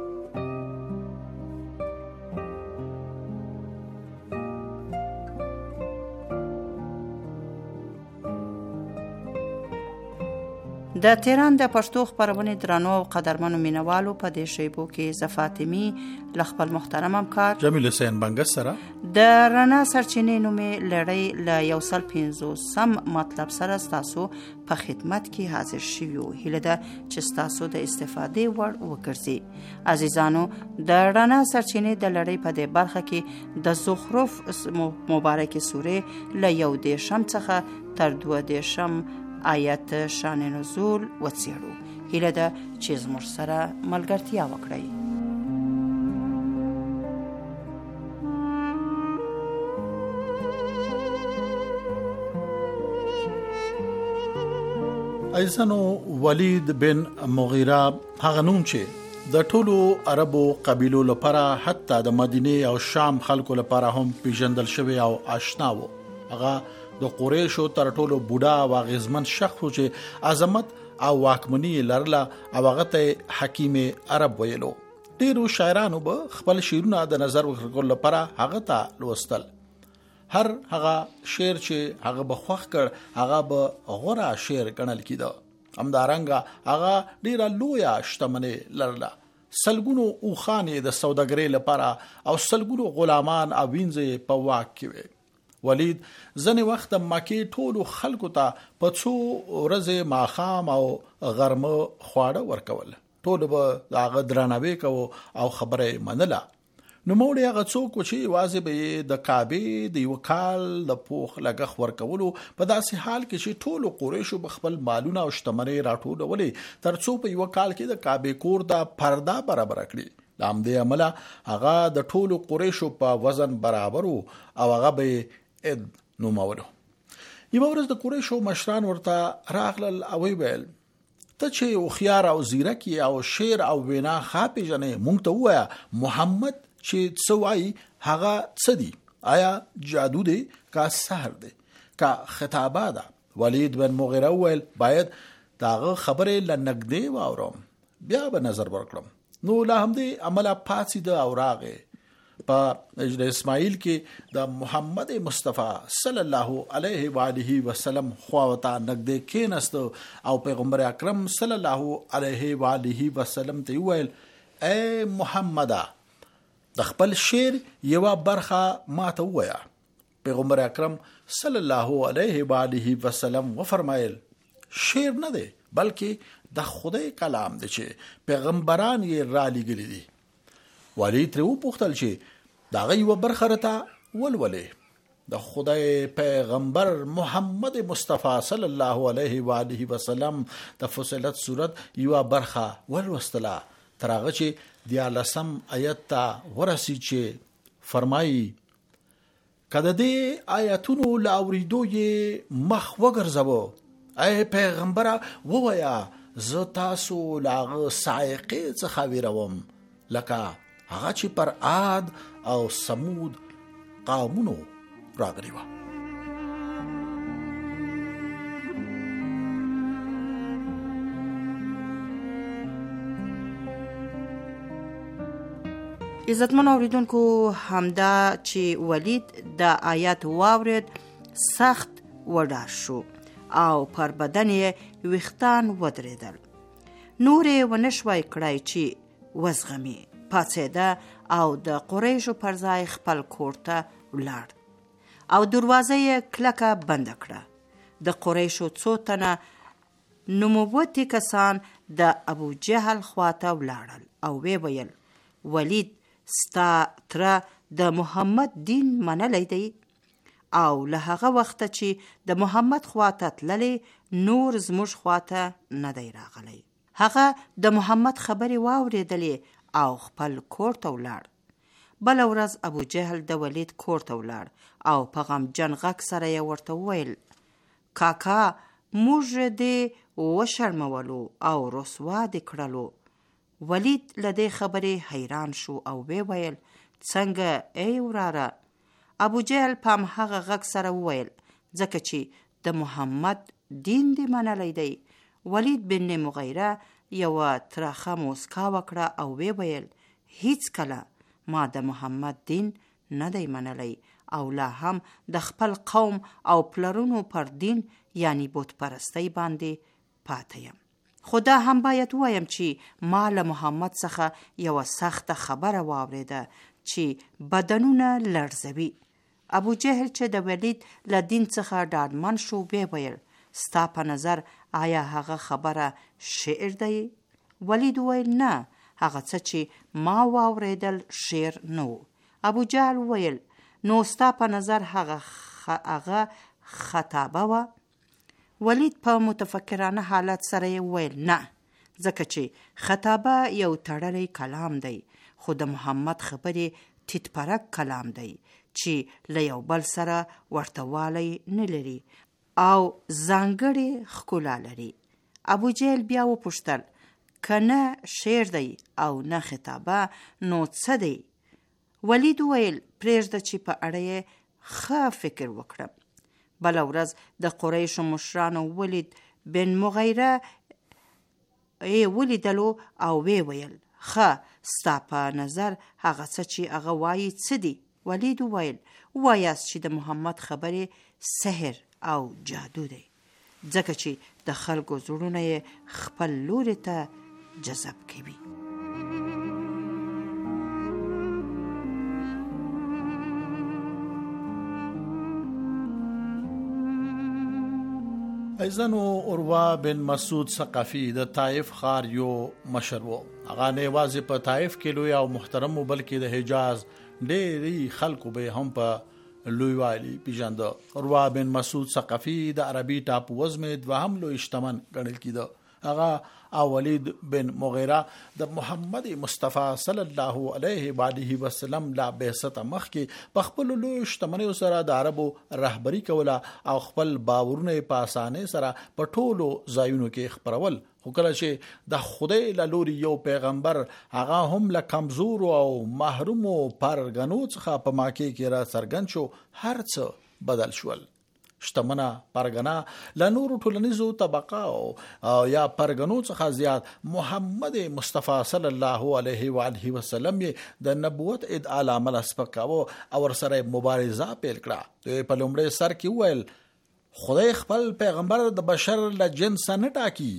د تهران د پښتو خپرونې درنو او قدرمنو مینوالو، په دې شیبو کې ز فاطمی ل خپل محترم همکار جمیل حسین بنګس سره د رڼا سرچینې نومې لړۍ ل یو سل پنځو سم مطلب سره تاسو په خدمت کې حاضر شوو. هیله ده چې تاسو د استفادې وړ وګرځي. عزیزانو، د رڼا سرچینې د لړۍ په دې برخه کې د زخرف مبارکه سورې ل یو دیشم څخه تر دوه دیشم آیت شان نزول وڅېړو. هیله ده چې زموږ سره ملګرتیا وکړئ. ایسانو ولید بن مغیره هغه نوم چې د ټولو عربو قبیلو لپاره حتی د مدینه او شام خلکو لپاره هم پیژندل شوی او آشنا وو. هغه د قریشو تر ټولو بوډا او غزمن شخص چې عظمت او واکمنی لرله او هغه ته حکیم عرب ویلو. ډیرو شاعرانو به خپل شعرونه د نظر ورکول لپاره هغه ته لوستل. هر هغه شعر چې هغه به خوښ کړ هغه به غوره شعر ګڼل کیده. همدارنګه هغه ډیره لویه شتمنۍ لرله. سلګونو اوخانې د سوداګرۍ لپاره او سلګونو غلامان او وینځي په واک کې وي. ولید ځنې وخت مکه ټولو خلکو ته په څو ورځې ماښام او غرمه خواړه ورکول. ټول به هغه درناوی کوو او خبره منله. نو موړي هغه څوک چې واځي به د کعبه د یو کال د پوخ لګخ ورکولو په داسې حال کې چې ټول قریشو بخپل مالونه او شتمنۍ راټولولې ترڅو په یو کال کې د کعبه کور د پرده برابر کړي. لام دې عمله هغه د ټول قریشو په وزن برابر او هغه به اد نو مولو. یو ورځ د قریشو مشران ورته راغلل او ویل ته چې او خيار او زیرکی او شعر او وینا خاپې جنې مونږ ته وایا محمد چې څوای هغه څه دی؟ آیا جادو دی کا سحر دی کا خطابه ده؟ ولید بن مغیره ویل باید داغه خبره لنګدې واورم بیا به نظر ورکړم. نو لا هم دې عمله پاتې د اوراغه په اجر اسماعیل کې د محمد مصطفی صلی الله علیه و آله وسلم خواوتا نګدې کېنست او پیغمبر اکرم صلی الله علیه و آله وسلم ته ویل اے محمد د خپل شعر یو برخه ماته وایا. پیغمبر اکرم صلی الله علیه و آله وسلم و فرمایل شعر نه دی بلکې د خدای کلام دی چې پیغمبران یې را لېږلي دي. ولی تر و پوښتل چې دا غي و برخه رته ولولې د خدای پیغمبر محمد مصطفی صلی الله علیه و آله وسلم د فصلت صورت یو برخه ولوستله تر هغه چې د لسم آیت ته ورسی چې فرمایي کله دې آیاتونو لاوریدو یې مخ وګرځبو اے پیغمبر وویا زه تاسو لاغه سائقه څخه ویروم لکه هغه چې پر عاد او سمود قومونو راغلی و. عزتمن اوریدونکو همدا چې ولید د آیات واورید سخت وډار شو او پر بدن یې ویختان ودرېدل. نور یې ونشوای کړای چې وزغمي پاڅېده او د قریشو پر ځای خپل کور ته ولاړ او دروازه یې کلکه بنده کړه. د قریشو څو تنه نوموتي کسان د ابو جهل خواته ولاړل او وی ویل ولید ستا تر د محمد دین منلی دی او له هغه وخته چې د محمد خواته تللی نور زموږ خواته نه دی راغلی. هغه د محمد خبرې واورېدلې او خپل کور ته ولاړ. بله ورځ ابو جهل د ولید کور ته ولاړ او په غمجن غږ سره یې ورته وویل کاکا موږ دې وشرمولو او رسوا دې کړلو. ولید له دې خبرې حیران شو او وی ویل څنګه ای وراره؟ ابو جهل په همغه غږ سره وویل ځکه چې د محمد دین دې منلی دی. ولید بن مغیره یوه ترخه موسکا وکړه او وی ویل هیڅ کله ما د محمد دین نه دی منلی او لا هم د خپل قوم او پلرونو پر دین یعنی بت پرستی باندې پاته یم. خدا هم باید وایم چې ما له محمد څخه یوه سخته خبره واورېده چې بدنونه لړزوي. ابو جهل چې د ولید له دین څخه ډاډمن شو وی ویل ستا په نظر آیا هغه خبره شعر دی؟ ولید ویل نه هغه څه چې ما واورېدل شعر نه و. ابو جهل ویل نو ستا په نظر هغه هغه خطابه وه؟ ولید په متفکرانه حالت سره یې ویل نه ځکه چې خطابه یو تړلی کلام دی خو د محمد خبرې تیت پرک کلام دی چې له یو بل سره ورته والی نه لري او ځانګړې ښکلا لري. ابو جهل بیا وپوښتل که نه شعر دی او نه خطابه نو څه دی؟ ولید ویل پرېږده چې په اړه یې ښه فکر وکړم. بله ورځ د قریشو مشرانو ولید بن مغیره یې ولیدلو او وی ویل ښه ستا په نظر هغه څه چې هغه وایي څه دي؟ ولید ویل وایاست چې د محمد خبرې سحر او جادو دی ځکه چې د خلکو زړونه یې خپل لوري ته جذب کوي. ایزنو عروه بن مسعود ثقفی د طائف ښار یو مشر و. هغه نه یوازې په طائف کې لوی او محترم و بلکې د حجاز ډېری خلکو به هم په لوی والی پیژانده. عروه بن مسعود ثقفی د عربي ټاپو وزمه دوهم لوی شتمن ګڼل کېده. هغه او ولید بن مغیره د محمد مصطفی صلی الله علیه و آله وسلم لا بعثت مخکې په خپل لوی شتمنیو سره د عربو رهبری کوله او خپل باورونه په اسانه سره په ټولو ځایونو کې خبرول. خو کله چې د خدای له لوري یو پیغمبر هغه هم له کمزور او محروم پرګنو څخه په ماکه کې را څرګند شو، هر څه بدل شول. شتمنه پرګنا له نورو ټولنیزو طبقه او یا پرګنو څخه زیات محمد مصطفی صلی الله علیه و آله وسلم د نبوت ادعا لامل سپکاوه او سره مبارزه پیل کړه. په لومړي سر کې ویل خدای خپل پیغمبر د بشر له جنس نه ټاکی،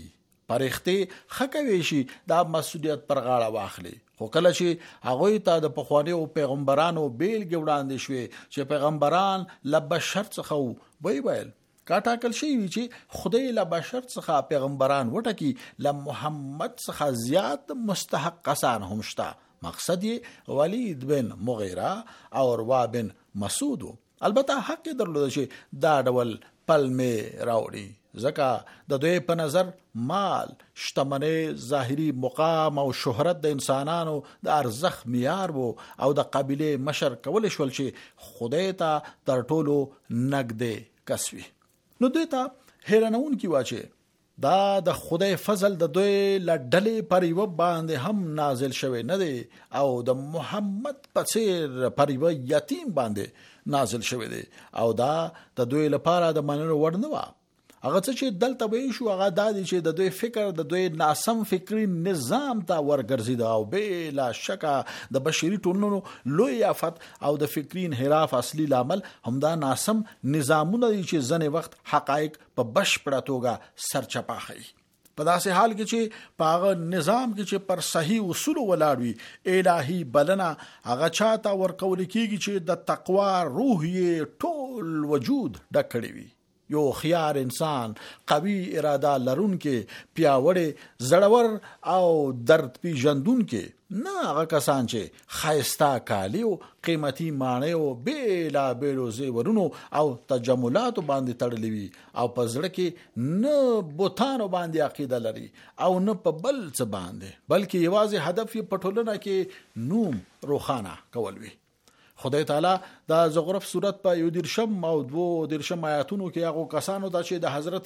پرېخته خکوي شي دا مسؤلیت پر غاړه واخلي. خو کله چې هغه ته د پخوانیو پیغمبرانو بیلګې وړاندې شوې چې پیغمبران له بشر څخه وی ویل کاټاکل شي چې خدای له بشر څخه پیغمبران وټکی، له محمد څخه زیات مستحق کسان هم شته. مقصد یې ولید بن مغیره او عروه بن مسعود. البته حق درلود چې دا ډول پلمې راوړي، ځکه د دوی په نظر مال، شتمنۍ، ظاهري مقام او شهرت د انسانانو د ارزښت معیار وو او د قبیله مشر کول شول چې خدای ته تر ټولو نږدې کسوي. نو دوی ته حیرانون کی واچي دا د خدای فضل د دوی لډلې پر یو باندې هم نازل شوی نه دی او د محمد په څیر پر یو یتیم باندې نازل شوی دی او دا د دوی لپاره د منلو وړ نه و. هغه څه چې دلته به شو هغه د دې چې د دوی فکر د دوی ناسم فکری نظام ته ورګرځید او بلا شکه د بشري ټولنو لوی آفت او د فکری انحراف اصلي لامل همدا ناسم نظامونه دي چې ځنې وخت حقایق په بشپړه توګه سرچپه خي. په داسې حال کې چې په هغه نظام کې چې پر صحیح اصول ولاړ وي الهي بلنه هغه چاته ورکول کېږي چې د تقوا روح یې ټول وجود ډک کړی وي. یو خيار انسان، قوي اراده لرونکې، پیاوړی، زړور او درد پیژندونکې، نه هغه کسان چې خایسته کالی او قیمتي مانې او بیلا بیلو زیورونو او تجملات باندې تړلې وي او په زړه کې نه بوتانو باندې عقیده لري او نه په بل څه باندې، بلکې یوازې هدف یې په ټولنه کې نوم روښانه کول وي. خدای تعالی د زخرف صورت په یو درشم او دو درشم آیاتونو کې هغه کسانو ته چې د حضرت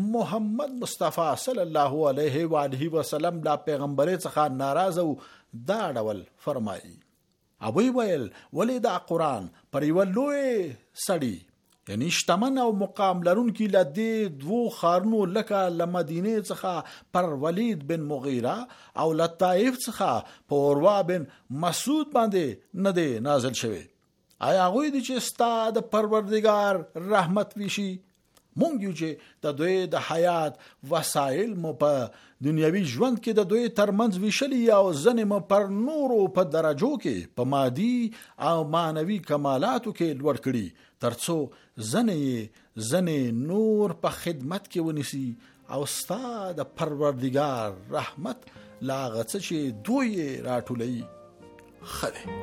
محمد مصطفی صلی الله علیه و آله وسلم لا پیغمبر څخه ناراض او دا ډول فرمایي. ابوی ویل ولې دا قرآن پر یو لوی سړی یعنی شتمن او مقام لرونکي لدی دوه خارنو لکه لمدینه څخه پر ولید بن مغیره او لطائف څخه په عروه بن مسعود باندې نه دی نازل شوی. آیا هغه دي چې ستاد پروردگار رحمت وشي؟ مونږ یو چې د دوی د حیات وسایل مو په دنیوي ژوند کې د دوی ترمنځ ویشلی او ځنې مو پر نورو په درجو کې په مادي او مانوي کمالاتو کې لوړ کړي ترڅو ځنې ځنې نور په خدمت کې ونیسي او ستا د پروردگار رحمت لا غڅ چې دوی راټولي خله.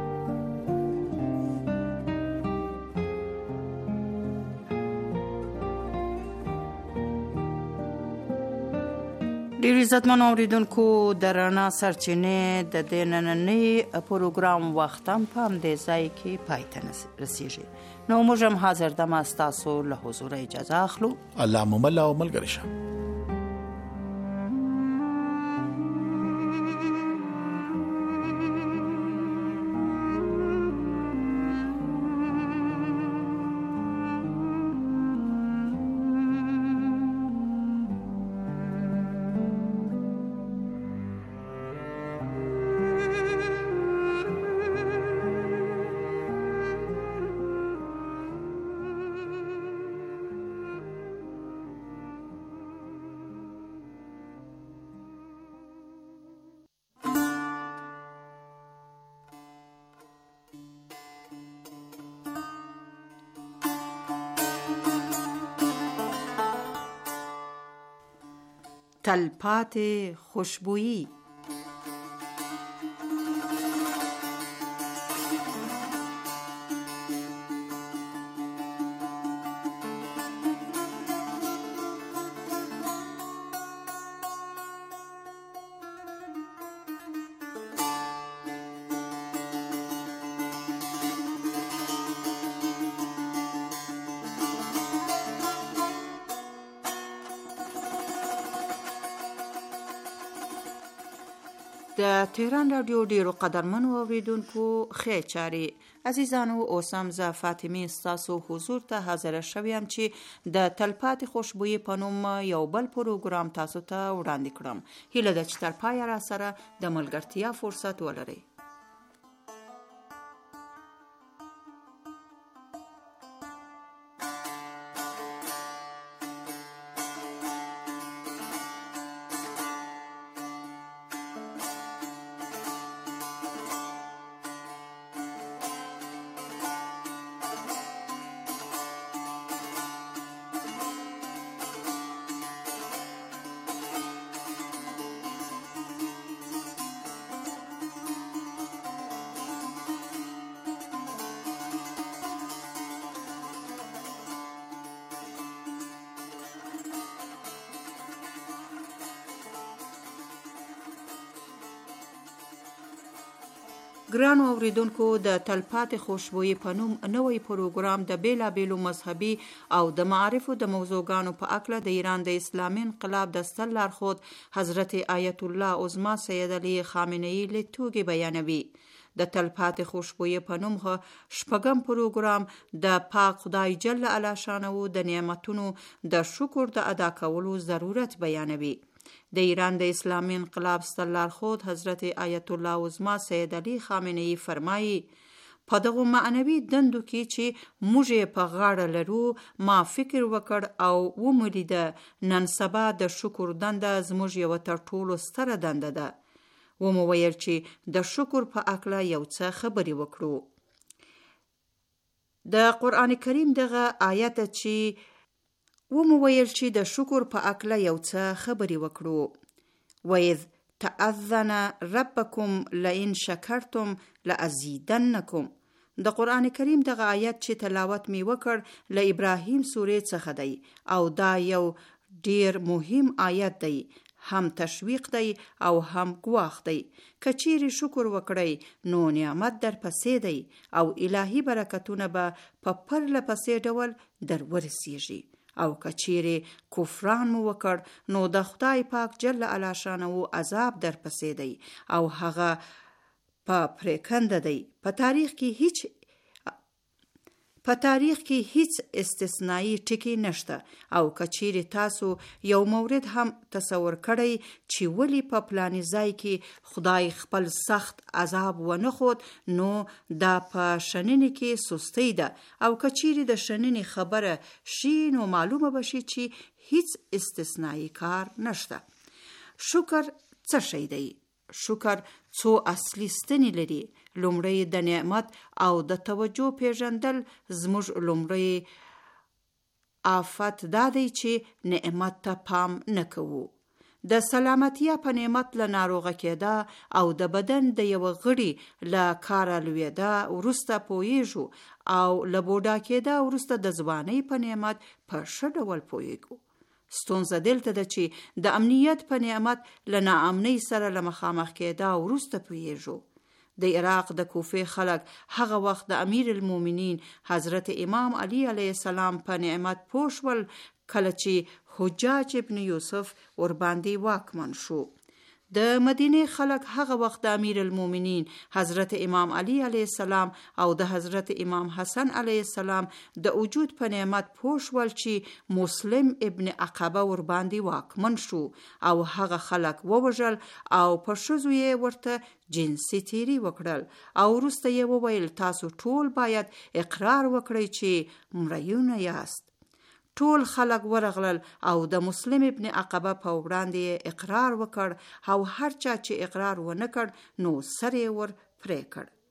ډیر عزتمن اوریدونکو د رڼا سرچینې د دې نننۍ پروګرام وخت هم په همدې ځای کې پای ته رسیږي. نو موږ هم حاضر دمه ستاسو له حضور اجازه اخلو. الله مو مل او ملګری شه. تلپاتې خوشبویی. د تهران رادیو ډیرو قدرمنو اوریدونکو ښې چارې. عزیزانو، اوس هم زه فاطمې ستاسو حضور ته حاضره شویم چې د تلپاتې خوشبویي په نوم یو بل پروګرام تاسو ته وړاندې کړم. هیله ده چې تر پایه را سره د ملګرتیا فرصت ولرئ. ګرانو اوریدونکو، د تلپاتې خوشبویي په نوم نوی پروګرام د بیلابیلو مذهبي او د معارفو د موضوعګانو په اړه د ایران د اسلامي انقلاب د ستر لارښود حضرت آیت الله عظما سید علی خامنه‌ای لیدلوري بیانوي. د تلپاتې خوشبویي په نوم شپږم پروګرام د پاک خدای جل علا شانه د نعمتونو د شکر د ادا کولو ضرورت بیانوي. د ایران د اسلامي انقلاب ستر لارښود حضرت آیت الله عظما سید علی خامنه‌ای فرمایي، په دغه معنوي دندو کې چې موږ یې په غاړه لرو، ما فکر وکړ او ومولیده نن سبا د شکر دنده زموږ یوه تر ټولو ستره دنده ده. ومو ویل چې د شکر په اړه یو څه خبرې وکړو. د قرآن کریم دغه آیت چې ومو ویل چې د شکر په اړه یو څه خبرې وکړو. وَإِذْ تَأَذَّنَ رَبَّكُمْ لَئِنْ شَكَرْتُمْ لَأَزِيدَنَّكُمْ. د قرآن کریم دغه آیت چې تلاوت می وکړ له ابراهیم سورې څخه دی او دا یو ډیر مهم آیت دی، هم تشویق دی او هم ګواښ دی. که چیرې شکر وکړئ نو نعمت در پسې دی او الهی برکتونه به په پرله پسې ډول در ورسیږي. او که چیرې کفران مو وکړ نو د خدای پاک جل علا شانه عذاب در پسې دی او هغه په پریکنده دی. په تاریخ کې هیڅ په تاریخ کې هیڅ استثنایی ټکی نشته. او که چیرې تاسو یو مورد هم تصور کړئ چې ولی په پلاني ځای کې خدای خپل سخت عذاب ونه خود، نو دا په شننې کې سستی ده. او که چیرې د شننې خبره شي نو معلومه بشي چې هیڅ استثنایی کار نشته. شکر څه شی دی؟ شکر څو اصلي ستنې لري. لومړی د نعمت او د توجه پیژندل. زموږ لومړی آفت دا دی چې نعمت ته پام نه کوو. د سلامتیا په نعمت له ناروغه کېده او د بدن د یو غړي له کاره لوېده وروسته پوهیږو او له بوډا کېده وروسته د ځوانۍ په نعمت په ښه ډول پوهیږو. ستونزه دلته ده چې د امنیت په نعمت له ناامنۍ سره له مخامخ کېده وروسته پوهیږو. د عراق د کوفې خلک هغه وخت د امیر المؤمنین حضرت امام علی علیه السلام په نعمت پوه شول کله چې حجاج ابن یوسف ورباندې واکمن شو. د مدینه خلک هغه وخت د امیر المؤمنین حضرت امام علی علیه السلام او د حضرت امام حسن علیه السلام د وجود په نعمت پوه شول چې مسلم ابن عقبه ورباندې واکمن شو او هغه خلک ووژل او په ښځو یې ورته جنسي تیری وکړل او وروسته یې وویل تاسو ټول باید اقرار وکړئ چې مریونه یاست. ټول خلک ورغلل او د مسلم ابن عقبه په وړاندې اقرار وکړ او هر چا چې اقرار ونه کړ نو سر یې ور پرې کړ.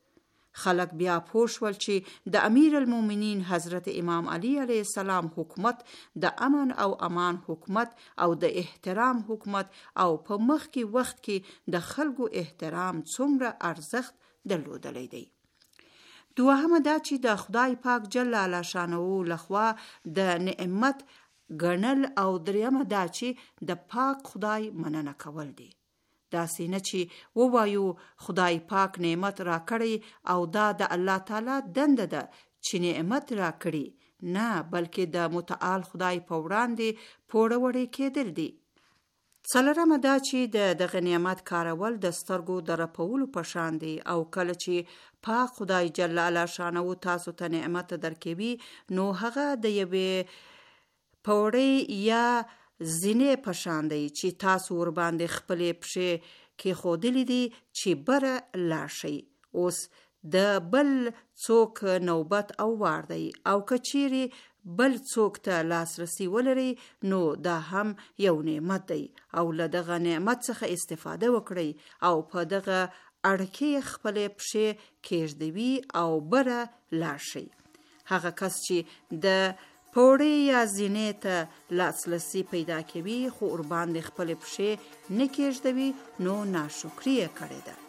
خلک بیا پوه شول چې د امیر المؤمنین حضرت امام علی علیه السلام حکومت د امن او امان حکومت او د احترام حکومت او په مخکې وخت کې د خلکو احترام څومره ارزښت درلودلی دی. دوهمه دا چې د خدای پاک جل الله شانه لخوا د نعمت ګڼل او دریمه دا چې د پاک خدای مننه کول دی. داسې نه چې ووایو خدای پاک نعمت را کړی او دا د الله تعالی دنده ده چې نعمت را کړي، نه بلکې د متعال خدای په وړاندې پوړه وړې کېدل دي. څلورمه دا چې د دغه نعمت کارول د سترګو د رپولو په شان دی او کله چې پاک خدای جل الله شانه تاسو ته نعمت درکوي نو هغه د یوې پوړې یا زینې په شان دی چې تاسو ور باندې خپلې پښې کې خودلې دي چې بره لاړ شئ. اوس د بل څوک نوبت او وار دی او کچېرې بل څوک ته لاسرسی ولري نو دا هم یو نعمت دی او له دغه نعمت څخه استفاده وکړئ او په دغه اړکې خپلې پښې کېږدوي او بره لاړ شئ. هغه کس چې د پوړې یا زینې ته لاسرسی پیدا کوي خو ور باندې خپل پښې نه کېږدوي نو ناشکري یې کړې ده.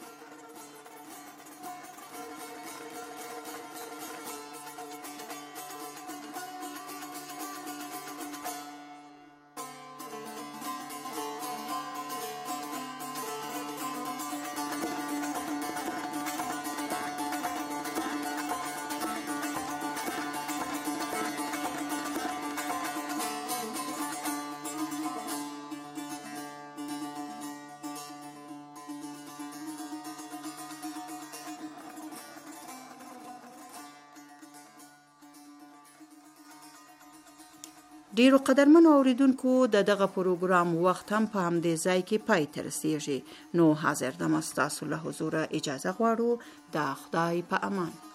ډیرو قدرمنو اوریدونکو د دغه پروګرام وخت هم په همدې ځای کې پای ته رسیږي. نو حاضر دم ستاسو له حضوره اجازه غواړو. د خدای په امان.